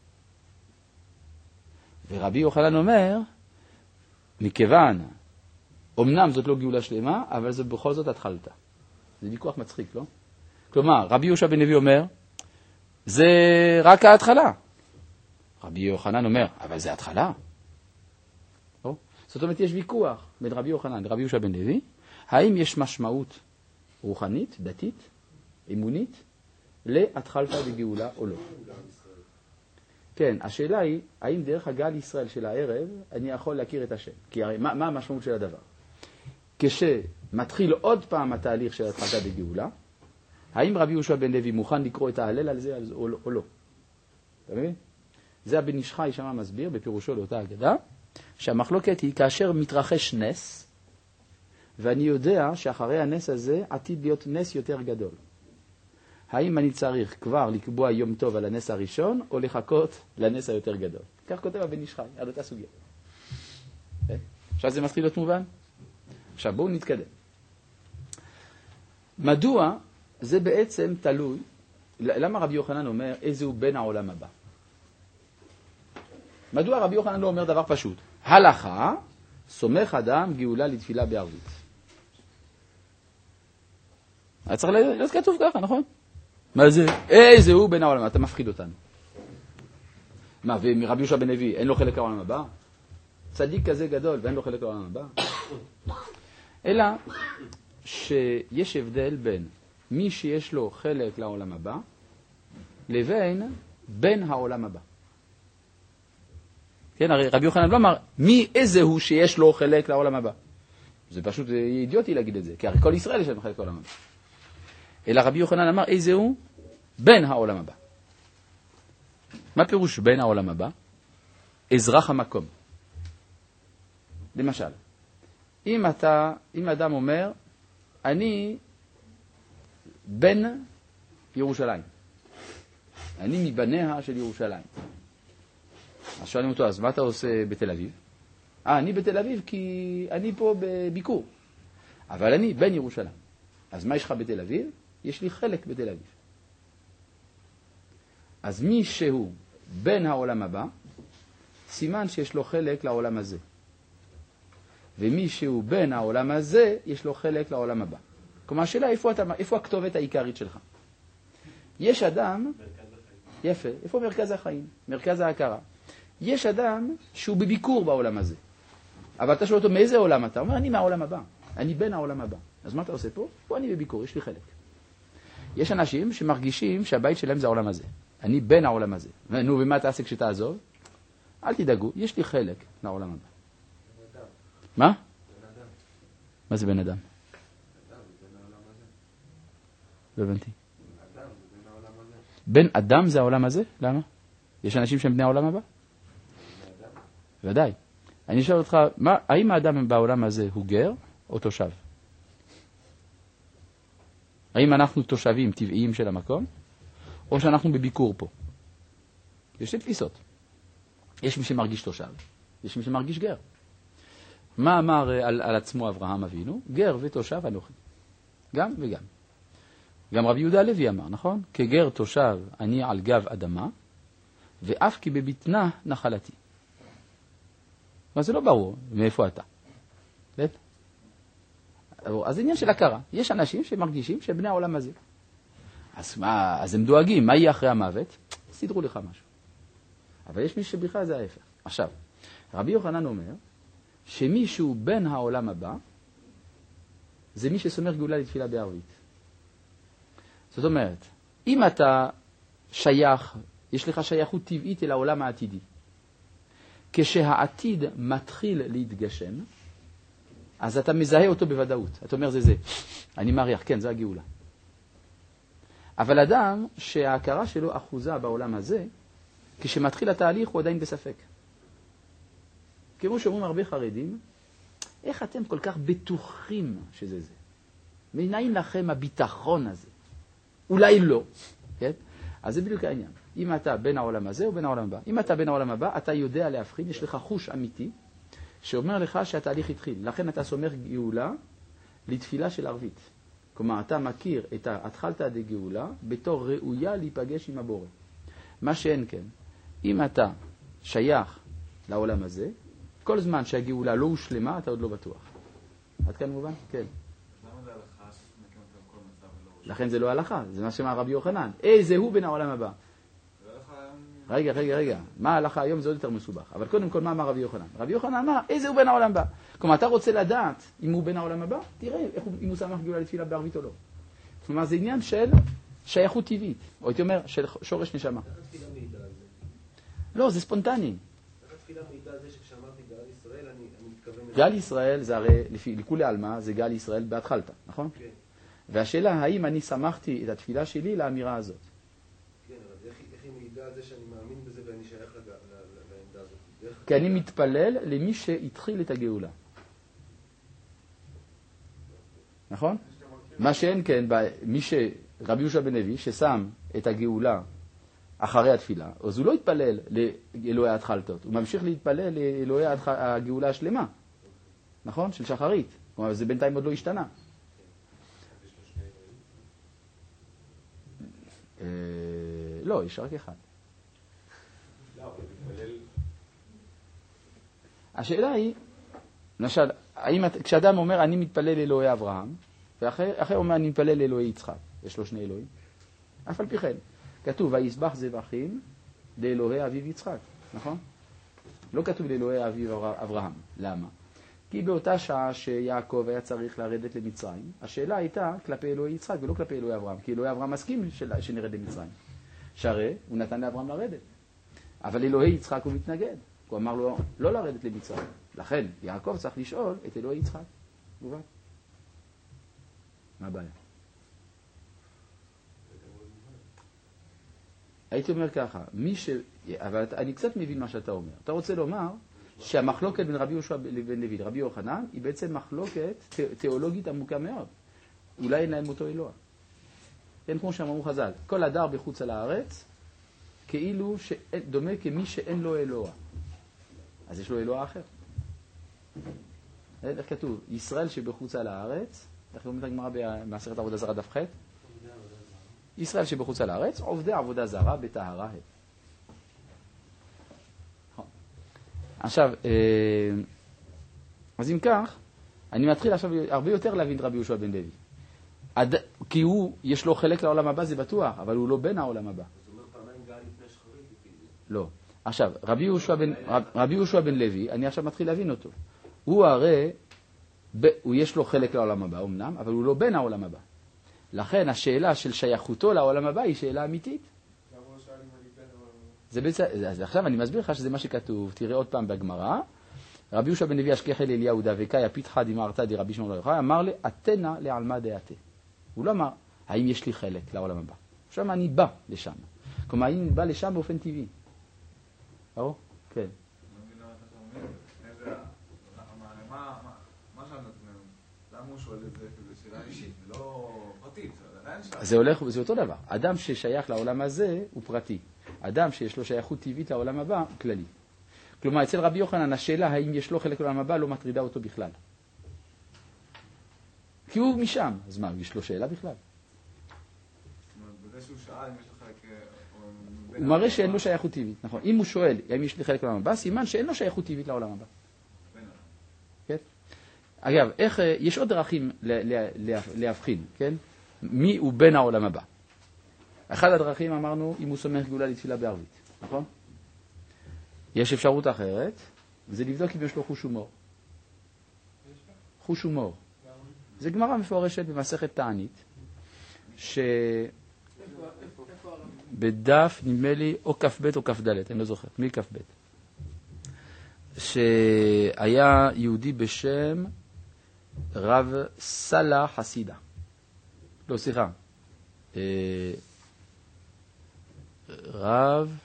ורבי יוחנן אומר, מכיוון, אמנם זאת לא גאולה שלמה, אבל זה בכל זאת התחלתא. זה ויכוח מצחיק, לא? כלומר, רבי יהושע בן לוי אומר, זה רק ההתחלה. רבי יוחנן אומר, אבל זה התחלה. לא? זאת אומרת, יש ויכוח בין רבי יוחנן לרבי יהושע בן לוי, האם יש משמעות רוחנית, דתית, אמונית, להתחלתא דגאולה או לא. כן, השאלה היא, האם דרך הגל ישראל של הערב אני יכול להכיר את השם? כי הרי מה המשמעות של הדבר? כשמתחיל עוד פעם התהליך של התחלתא דגאולה, האם רבי יהושע בן לוי מוכן לקרוא את ההלל על זה או לא? אתה מבין? זה הבן איש חי שמה מסביר בפירושו לאותה אגדה, שהמחלוקת היא כאשר מתרחש נס, ואני יודע שאחרי הנס הזה עתיד להיות נס יותר גדול. האם אני צריך כבר לקבוע יום טוב על הנס הראשון, או לחכות לנס היותר גדול? כך כותב הבן איש חי, על אותה סוגיה. עכשיו זה מתחיל להיות מובן? עכשיו בואו נתקדם. מדוע זה בעצם תלוי, למה רבי יוחנן אומר איזה הוא בן העולם הבא? מדוע רבי יוחנן לא אומר דבר פשוט? הלכה סומך אדם גאולה לתפילה בערבית. היה צריך להיות כתוב ככה, נכון? מה זה? איזה הוא בין העולם? אתה מפחיד אותנו. מה, ורבי יהושע בן לוי, אין לו חלק לעולם הבא? צדיק כזה גדול ואין לו חלק לעולם הבא? אלא שיש הבדל בין מי שיש לו חלק לעולם הבא לבין בין העולם הבא. כן, הרי רבי יוחנן לא אמר איזה הוא שיש לו חלק לעולם הבא. זה פשוט אידיוטי להגיד את זה, כי הרי כל ישראל יש להם חלק לעולם הבא. אלא רבי יוחנן אמר איזה הוא בין העולם הבא. מה פירוש בין העולם הבא? אזרח המקום. למשל, אם אדם אומר, אני בן ירושלים. אני מבניה של ירושלים. אז שואלים אותו, אז מה אתה עושה בתל אביב? אני בתל אביב כי אני פה בביקור. אבל אני בן ירושלים. אז מה יש לך בתל אביב? יש לי חלק בתל אביב. אז מי שהוא בן העולם הבא, סימן שיש לו חלק לעולם הזה. ומי שהוא בן העולם הזה, יש לו חלק לעולם הבא. כלומר, השאלה, איפה הכתובת העיקרית שלך? יש אדם, יפה, איפה מרכז החיים? מרכז ההכרה. יש אדם שהוא בביקור בעולם הזה. אבל אתה שואל אותו, מאיזה עולם אתה? הוא אומר, אני מהעולם הבא. אני בן העולם הבא. אז מה אתה עושה פה? פה אני בביקור, יש לי חלק. יש אנשים שמרגישים שהבית שלהם זה העולם הזה. אני בן העולם הזה. נו, ומה תעשה כשתעזוב? אל תדאגו, יש לי חלק לעולם הבא. מה? מה זה בן אדם? לא הבנתי. בן אדם זה העולם הזה? למה? יש אנשים שהם בני העולם הבא? ודאי. אני אשאל אותך, האם האדם בעולם הזה הוא גר או תושב? האם אנחנו תושבים טבעיים של המקום, או שאנחנו בביקור פה? יש שתי תפיסות. יש מי שמרגיש תושב, יש מי שמרגיש גר. מה אמר על עצמו אברהם אבינו? גר ותושב אנוכי. גם וגם. גם רבי יהודה הלוי אמר, נכון? כגר תושב אני על גב אדמה, ואף כי בבטנה נחלתי. אבל זה לא ברור מאיפה אתה. אז זה עניין של הכרה. יש אנשים שמרגישים שהם בני העולם הזה. אז הם דואגים, מה יהיה אחרי המוות? סידרו לך משהו. אבל יש מי שבכלל זה ההפך. עכשיו, רבי יוחנן אומר, שמי שהוא בן העולם הבא, זה מי שסומך גאולה לתפילה בערבית. זאת אומרת, אם אתה שייך, יש לך שייכות טבעית אל העולם העתידי, כשהעתיד מתחיל להתגשם, אז אתה מזהה אותו בוודאות. אתה אומר, זה. אני מעריך, כן, זה הגאולה. אבל אדם שההכרה שלו אחוזה בעולם הזה, כשמתחיל התהליך הוא עדיין בספק. כמו שאומרים הרבה חרדים, איך אתם כל כך בטוחים שזה זה? מנין לכם הביטחון הזה? אולי לא. כן? אז זה בדיוק העניין. אם אתה בין העולם הזה או בין העולם הבא. אם אתה בין העולם הבא, אתה יודע להבחין, יש לך חוש אמיתי, שאומר לך שהתהליך התחיל. לכן אתה סומך גאולה לתפילה של ערבית. כלומר, אתה מכיר את התחלתא דגאולה בתור ראויה להיפגש עם הבורא. מה שאין כן, אם אתה שייך לעולם הזה, כל זמן שהגאולה לא הושלמה, אתה עוד לא בטוח. עד כאן מובן? כן. למה זה הלכה שסומכים אותם כל מצב ולא... לכן זה לא הלכה, זה מה שאמר רבי יוחנן. איזה הוא בין העולם הבא? רגע. מה ההלכה היום? זה עוד יותר מסובך. אבל קודם כל, מה אמר רבי יוחנן? רבי יוחנן אמר, איזה הוא בין העולם הבא? כלומר, אתה רוצה לדעת אם הוא בין העולם הבא? תראה אם הוא סמך גאולה לתפילה בערבית או לא. כלומר, זה עניין של שייכות טבעית, או הייתי אומר, של שורש נשמה. איך התפילה מעידה על זה? לא, זה ספונטני. איך התפילה מעידה על זה שכשאמרתי גאל ישראל, אני מתכוון... גאל ישראל זה הרי, לכולי עלמא, זה גאל ישראל בהתחלתא, נכון? כן. והשאלה, האם אני שמחתי את התפילה שלי לאמירה הזאת? כן, אבל איך היא מעידה על זה שאני מאמין בזה ואני שייך לעמדה הזאת? כי אני מתפלל למי שהתחיל את הגאולה. נכון? מה שאין כן, רבי יהושע בן לוי, ששם את הגאולה אחרי התפילה, אז הוא לא התפלל לאלוהי ההתחלתות, הוא ממשיך להתפלל לאלוהי הגאולה השלמה, נכון? של שחרית. כלומר, זה בינתיים עוד לא השתנה. לא, יש רק אחד. השאלה היא, למשל, כשאדם אומר אני מתפלל לאלוהי אברהם, ואחרי אומר אני מתפלל לאלוהי יצחק, יש לו שני אלוהים. אף על פי כן, כתוב ויזבח זבחים לאלוהי אביו יצחק, נכון? לא כתוב לאלוהי אביו אברהם. למה? כי באותה שעה שיעקב היה צריך לרדת למצרים, השאלה הייתה כלפי אלוהי יצחק ולא כלפי אלוהי אברהם, כי אלוהי אברהם מסכים שנרד למצרים. שהרי הוא נתן לאברהם לרדת. אבל אלוהי יצחק הוא מתנגד. הוא אמר לו לא לרדת למצרים. לכן יעקב צריך לשאול את אלוהי יצחק. מובן? מה הבעיה? הייתי אומר ככה, אבל אני קצת מבין מה שאתה אומר. אתה רוצה לומר שהמחלוקת בין רבי יהושע לבין לוי, רבי יוחנן, היא בעצם מחלוקת תיאולוגית עמוקה מאוד. אולי אין להם אותו אלוה. כן, כמו שאמרו חז"ל, כל הדר בחוץ על הארץ, כאילו דומה כמי שאין לו אלוה. אז יש לו אלוה אחר. איך כתוב? ישראל שבחוץ על הארץ, איך אומרת הגמרא במסכת עבודה זרה דף ח'? ישראל שבחוץ על הארץ, עובדי עבודה זרה בטהרה הם. עכשיו, אז אם כך, אני מתחיל עכשיו הרבה יותר להבין את רבי יהושע בן לוי. כי הוא, יש לו חלק לעולם הבא, זה בטוח, אבל הוא לא בן העולם הבא. זאת אומרת, פעמיים גאה לפני שחרית. לא. עכשיו, רבי יהושע בן לוי, אני עכשיו מתחיל להבין אותו. הוא הרי, יש לו חלק לעולם הבא, אמנם, אבל הוא לא בן העולם הבא. לכן, השאלה של שייכותו לעולם הבא היא שאלה אמיתית. אז עכשיו אני מסביר לך שזה מה שכתוב. תראה עוד פעם בגמרא. רבי יהושע בן לוי אשכחי לאליהו דאבקאי הפיתחא דמארתא דרבי שמעון בר יוחאי אמר לי אתנה לעלמא דעתה. הוא לא אמר האם יש לי חלק לעולם הבא. עכשיו אני בא לשם. כלומר אני בא לשם באופן טבעי. ברור? כן. אני לא מבין למה אתה אומר. מה שאלת אותנו? למה הוא שואל את זה? זה שאלה אישית, לא פרטית. זה אותו דבר. אדם ששייך לעולם הזה הוא פרטי. אדם שיש לו שייכות טבעית לעולם הבא הוא כללי. כלומר, אצל רבי יוחנן השאלה האם יש לו חלק לעולם הבא לא מטרידה אותו בכלל. כי הוא משם. אז מה, יש לו שאלה בכלל? בזה שהוא שאל אם יש לו חלק... הוא מראה שאין לו שייכות טבעית, נכון. אם הוא שואל האם יש לי חלק לעולם הבא, סימן שאין לו שייכות טבעית לעולם הבא. כן? אגב, יש עוד דרכים להבחין, כן? מי הוא בן העולם הבא. אחד הדרכים אמרנו אם הוא סומך גאולה לתפילה בערבית, נכון? יש אפשרות אחרת, זה לבדוק אם יש לו חוש הומור. חוש הומור. זה גמרא מפורשת במסכת תענית, בדף נדמה לי או כ"ב או כ"ד, אני לא זוכר, מי כ"ב. שהיה יהודי בשם רב סלה חסידה. לא, סליחה. רב,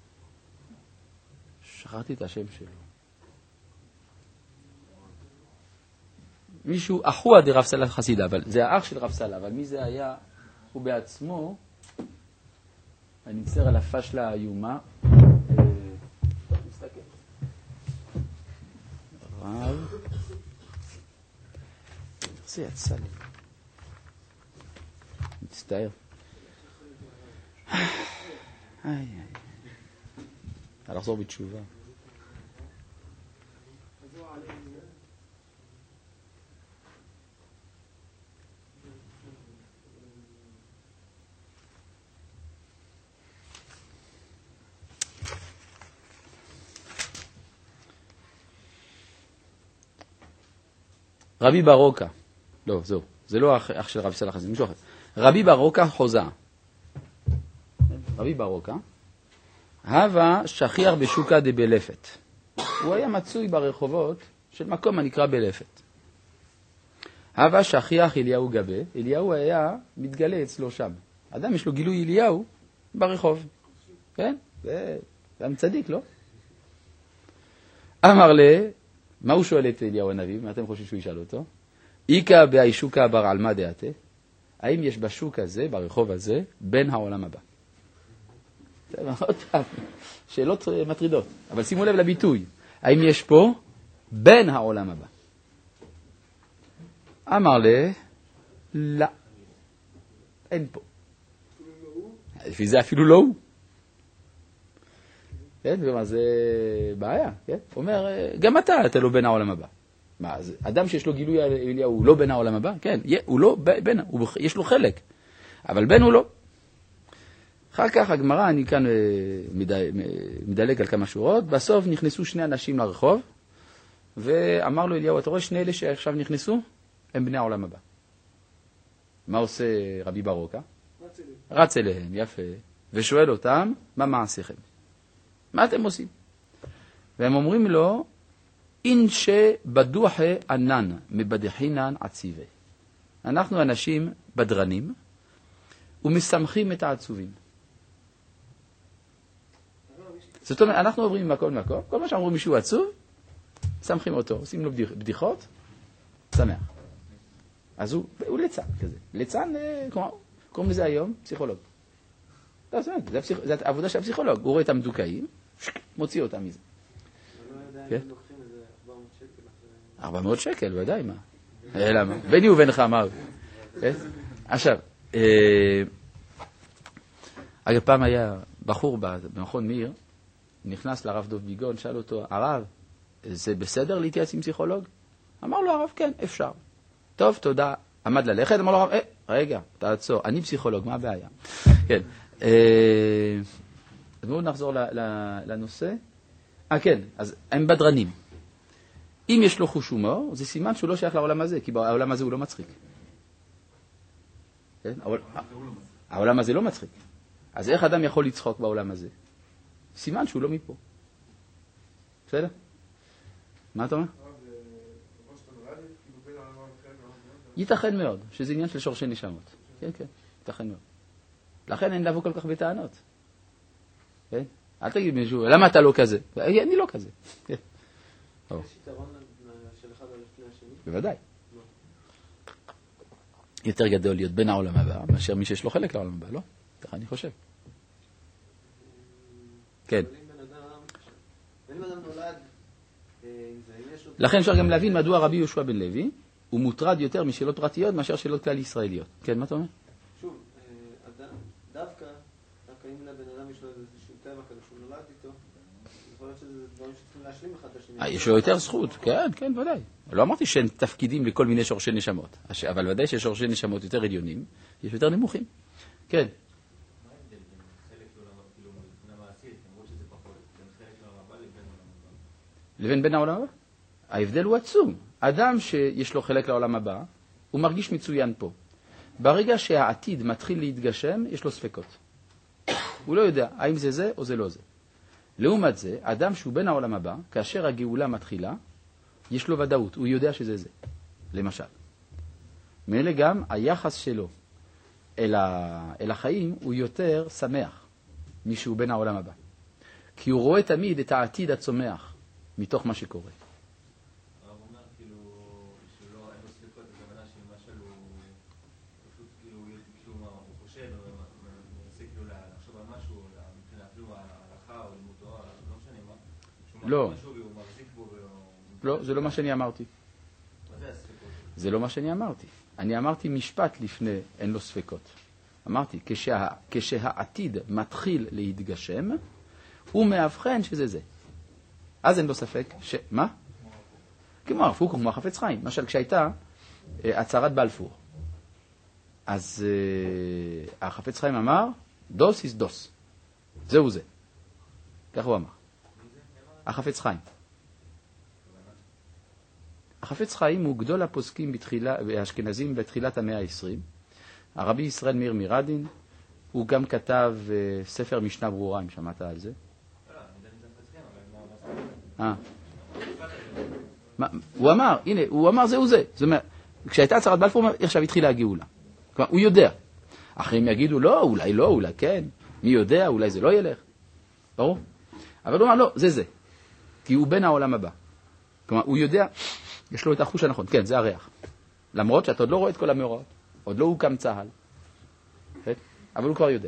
שכחתי את השם שלו. מישהו, אחוה דרב סלה חסידה, אבל זה האח של רב סלה, אבל מי זה היה? הוא בעצמו, אני מצטער על הפשלה האיומה. רב, זה יצא לי. מצטער. לחזור בתשובה. רבי ברוקה, לא, זהו, זה לא אח של רב סלח, זה מישהו אחר. רבי ברוקה חוזה. רבי ברוקה, הווה שכיח בשוקה דבלפת. הוא היה מצוי ברחובות של מקום הנקרא בלפת. הווה שכיח אליהו גבה, אליהו היה מתגלה אצלו שם. אדם יש לו גילוי אליהו ברחוב. כן? זה גם צדיק, לא? אמר לה, מה הוא שואל את אליהו הנביא? מה אתם חושבים שהוא ישאל אותו? איקה באי שוקה בר עלמא דעתה. האם יש בשוק הזה, ברחוב הזה, בן העולם הבא? שאלות מטרידות, אבל שימו לב לביטוי. האם יש פה בן העולם הבא? אמר לה, לא. אין פה. לפי זה אפילו לא הוא. כן, ומה זה בעיה, כן? הוא אומר, גם אתה לא בן העולם הבא. מה, אדם שיש לו גילוי אליהו הוא לא בן העולם הבא? כן, הוא לא בן, יש לו חלק, אבל בן הוא לא. אחר כך הגמרא, אני כאן מדלג על כמה שורות, בסוף נכנסו שני אנשים לרחוב, ואמר לו אליהו, אתה רואה שני אלה שעכשיו נכנסו? הם בני העולם הבא. מה עושה רבי ברוקה? רץ אליהם, יפה, ושואל אותם, מה מעשיכם? מה אתם עושים? והם אומרים לו, אין שבדוחה ענן, מבדחינן עציבה. אנחנו אנשים בדרנים, ומשמחים את העצובים. זאת אומרת, אנחנו עוברים ממקום למקום, כל מה שאמרו מישהו עצוב, שמחים אותו, עושים לו בדיחות, שמח. אז הוא ליצן כזה. ליצן, קוראים לזה היום, פסיכולוג. לא, זאת אומרת, זה העבודה של הפסיכולוג. הוא רואה את המדוכאים, מוציא אותם מזה. אני לא יודע אם הם לוקחים איזה 400 שקל. 400 שקל, ודאי, מה? למה? ביני ובינך, מה? עכשיו, אגב, פעם היה בחור במכון מאיר, נכנס לרב דוב ביגון, שאל אותו, הרב, זה בסדר להתייעץ עם פסיכולוג? אמר לו, הרב, כן, אפשר. טוב, תודה. עמד ללכת, אמר לו, הרב, רגע, תעצור, אני פסיכולוג, מה הבעיה? כן. אז בואו נחזור לנושא. כן, אז הם בדרנים. אם יש לו חוש הומור, זה סימן שהוא לא שייך לעולם הזה, כי העולם הזה הוא לא מצחיק. כן? העולם הזה לא מצחיק. אז איך אדם יכול לצחוק בעולם הזה? סימן שהוא לא מפה. בסדר? מה אתה אומר? ייתכן מאוד, שזה עניין של שורשי נשמות. כן, כן, ייתכן מאוד. לכן אין לבוא כל כך בטענות. כן? אל תגיד מישהו, למה אתה לא כזה? אני לא כזה. יש יתרון של אחד על לפני השני? בוודאי. יותר גדול להיות בין העולם הבא, מאשר מי שיש לו חלק לעולם הבא, לא? ככה אני חושב. כן. בן אדם נולד, לכן אפשר גם להבין מדוע רבי יהושע בן לוי הוא מוטרד יותר משאלות פרטיות מאשר שאלות כלל ישראליות. כן, מה אתה אומר? שוב, דווקא אם לבן אדם יש לו איזשהו טבע כזה שהוא נולד איתו, יכול להיות שזה דברים שצריכים להשלים אחד את השני. יש לו יותר זכות, כן, כן, ודאי. לא אמרתי שאין תפקידים לכל מיני שורשי נשמות, אבל ודאי ששורשי נשמות יותר עליונים, יש יותר נמוכים. כן. לבין בין העולם הבא? ההבדל הוא עצום. אדם שיש לו חלק לעולם הבא, הוא מרגיש מצוין פה. ברגע שהעתיד מתחיל להתגשם, יש לו ספקות. הוא לא יודע האם זה זה או זה לא זה. לעומת זה, אדם שהוא בין העולם הבא, כאשר הגאולה מתחילה, יש לו ודאות, הוא יודע שזה זה. למשל. מאלה גם היחס שלו אל החיים הוא יותר שמח משהוא בין העולם הבא. כי הוא רואה תמיד את העתיד הצומח מתוך מה שקורה. הרב אומר כאילו שלא אין לו ספקות, זה כוונה שלמשל הוא פשוט כאילו הוא חושב, הוא מנסה כאילו לחשוב על משהו, מבחינת אפילו ההלכה או לימוד תורה, לא משנה מה. לא. משהו והוא מחזיק בו לא, זה לא מה שאני אמרתי. מה זה הספקות? זה לא מה שאני אמרתי. אני אמרתי משפט לפני אין לו ספקות. אמרתי, כשהעתיד מתחיל להתגשם, הוא מאבחן שזה זה. אז אין לו ספק מה? כמו הרב קוק, כמו החפץ חיים. למשל, כשהייתה הצהרת בלפור, אז החפץ חיים אמר, דוס איז דוס. זהו זה. כך הוא אמר. החפץ חיים. החפץ חיים הוא גדול הפוסקים באשכנזים בתחילת המאה ה-20. הרבי ישראל מאיר מירדין, הוא גם כתב ספר משנה ברורה, אם שמעת על זה. הוא אמר, הנה, הוא אמר זהו זה. זאת אומרת, כשהייתה הצהרת בלפור, עכשיו התחילה הגאולה. כלומר, הוא יודע. אחרים יגידו, לא, אולי כן. מי יודע, אולי זה לא ילך. ברור? אבל הוא אמר, לא, זה. כי הוא בן העולם הבא. כלומר, הוא יודע, יש לו את החוש הנכון. כן, זה הריח. למרות שאתה עוד לא רואה את כל המאורעות. עוד לא הוקם צהל. אבל הוא כבר יודע.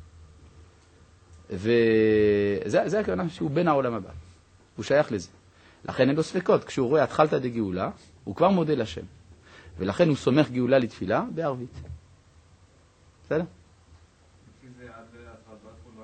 וזה הכוונה שהוא בן העולם הבא. הוא שייך לזה. לכן אין לו ספקות. כשהוא רואה התחלת דגאולה, הוא כבר מודה לשם. ולכן הוא סומך גאולה לתפילה בערבית. בסדר?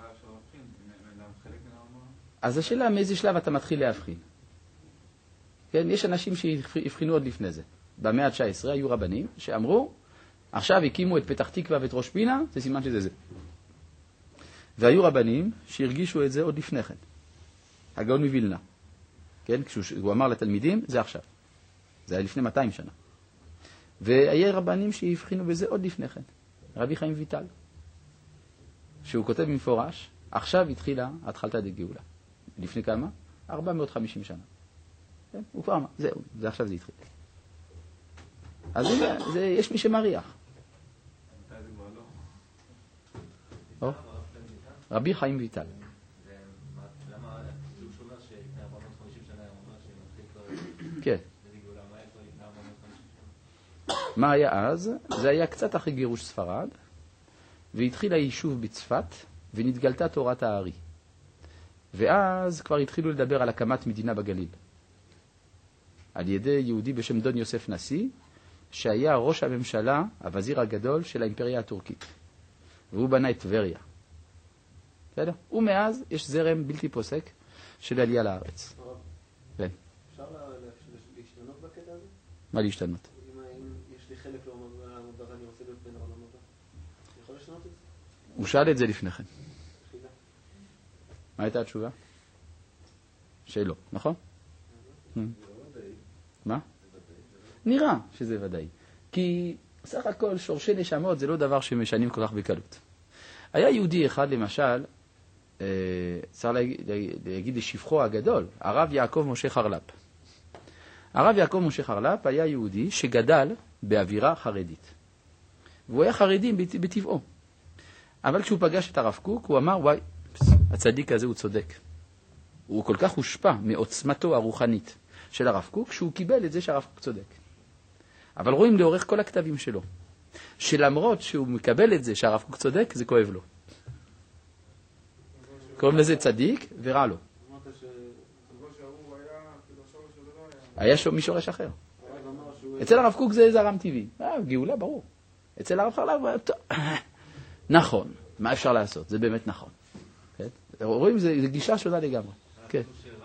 אז השאלה מאיזה שלב אתה מתחיל להבחין. כן, יש אנשים שהבחינו עוד לפני זה. במאה ה-19 היו רבנים שאמרו, עכשיו הקימו את פתח תקווה ואת ראש פינה, זה סימן שזה זה. והיו רבנים שהרגישו את זה עוד לפני כן. הגאון מווילנה. כן, כשהוא אמר לתלמידים, זה עכשיו. זה היה לפני 200 שנה. והיה רבנים שהבחינו בזה עוד לפני כן. רבי חיים ויטל. שהוא כותב במפורש, עכשיו התחילה התחלתא דגאולה. לפני כמה? 450 שנה. כן? הוא כבר אמר, זהו, זה עכשיו זה התחיל. אז יש מי שמריח. מתי זה כבר לא? רבי חיים ויטל. למה הוא שומר שלפני 450 שנה הוא אומר שמתחיל כבר... כן. בגאולה, מה היה כבר לפני 450 שנה? מה היה אז? זה היה קצת אחרי גירוש ספרד, והתחיל היישוב בצפת, ונתגלתה תורת הארי. ואז כבר התחילו לדבר על הקמת מדינה בגליל. על ידי יהודי בשם דון יוסף נשיא, שהיה ראש הממשלה, הווזיר הגדול של האימפריה הטורקית. והוא בנה את טבריה. בסדר? ומאז יש זרם בלתי פוסק של עלייה לארץ. כן. אפשר להשתנות בקטע הזה? מה להשתנות? אם יש לי חלק לעולם הבא ואני רוצה להיות בין העולם הבא, אני יכול לשנות את זה? הוא שאל את זה לפני כן. חידה. מה הייתה התשובה? שלא, נכון? מה? נראה שזה ודאי. כי סך הכל שורשי נשמות זה לא דבר שמשנים כל כך בקלות. היה יהודי אחד למשל, צריך להגיד לשבחו הגדול, הרב יעקב משה חרל"פ. הרב יעקב משה חרל"פ היה יהודי שגדל באווירה חרדית. והוא היה חרדי בטבעו. אבל כשהוא פגש את הרב קוק, הוא אמר, וואי, הצדיק הזה הוא צודק. הוא כל כך הושפע מעוצמתו הרוחנית של הרב קוק, שהוא קיבל את זה שהרב קוק צודק. אבל רואים לאורך כל הכתבים שלו, שלמרות שהוא מקבל את זה שהרב קוק צודק, זה כואב לו. קוראים לזה צדיק ורע לו. אמרת שהוא היה, כאילו השורש שלו לא היה משורש אחר. אצל הרב קוק זה זרם טבעי. גאולה, ברור. אצל הרב חרל"פ, נכון. מה אפשר לעשות? זה באמת נכון. רואים, זה גישה שונה לגמרי. כן.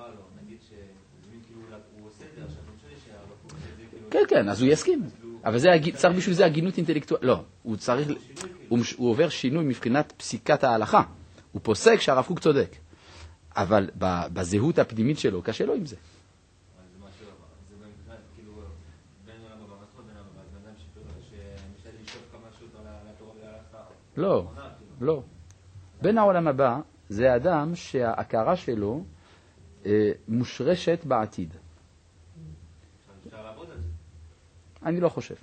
כן, אז הוא יסכים. אבל צריך בשביל זה הגינות אינטלקטואלית. לא, הוא עובר שינוי מבחינת פסיקת ההלכה. הוא פוסק שהרב קוק צודק. אבל בזהות הפנימית שלו, קשה לו עם זה. לא, לא. בין העולם הבא זה האדם שההכרה שלו מושרשת בעתיד. אפשר לעבוד על זה. אני לא חושב.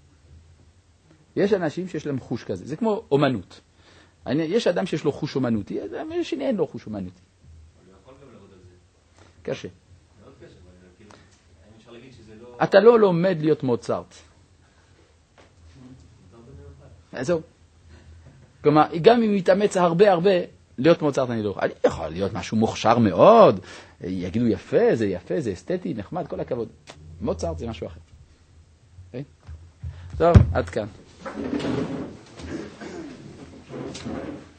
יש אנשים שיש להם חוש כזה. זה כמו אומנות. יש אדם שיש לו חוש אומנותי, יש שני אין לו חוש אומנותי. אבל הוא יכול גם לעבוד על זה. קשה. מאוד קשה, אבל כאילו, האם אפשר להגיד שזה לא... אתה לא לומד להיות מוצרט. זהו. כלומר, גם אם מתאמץ הרבה, להיות מוצרט אני לא. אני יכול להיות משהו מוכשר מאוד, יגידו יפה, זה אסתטי, נחמד, כל הכבוד. מוצרט זה משהו אחר. טוב, עד כאן.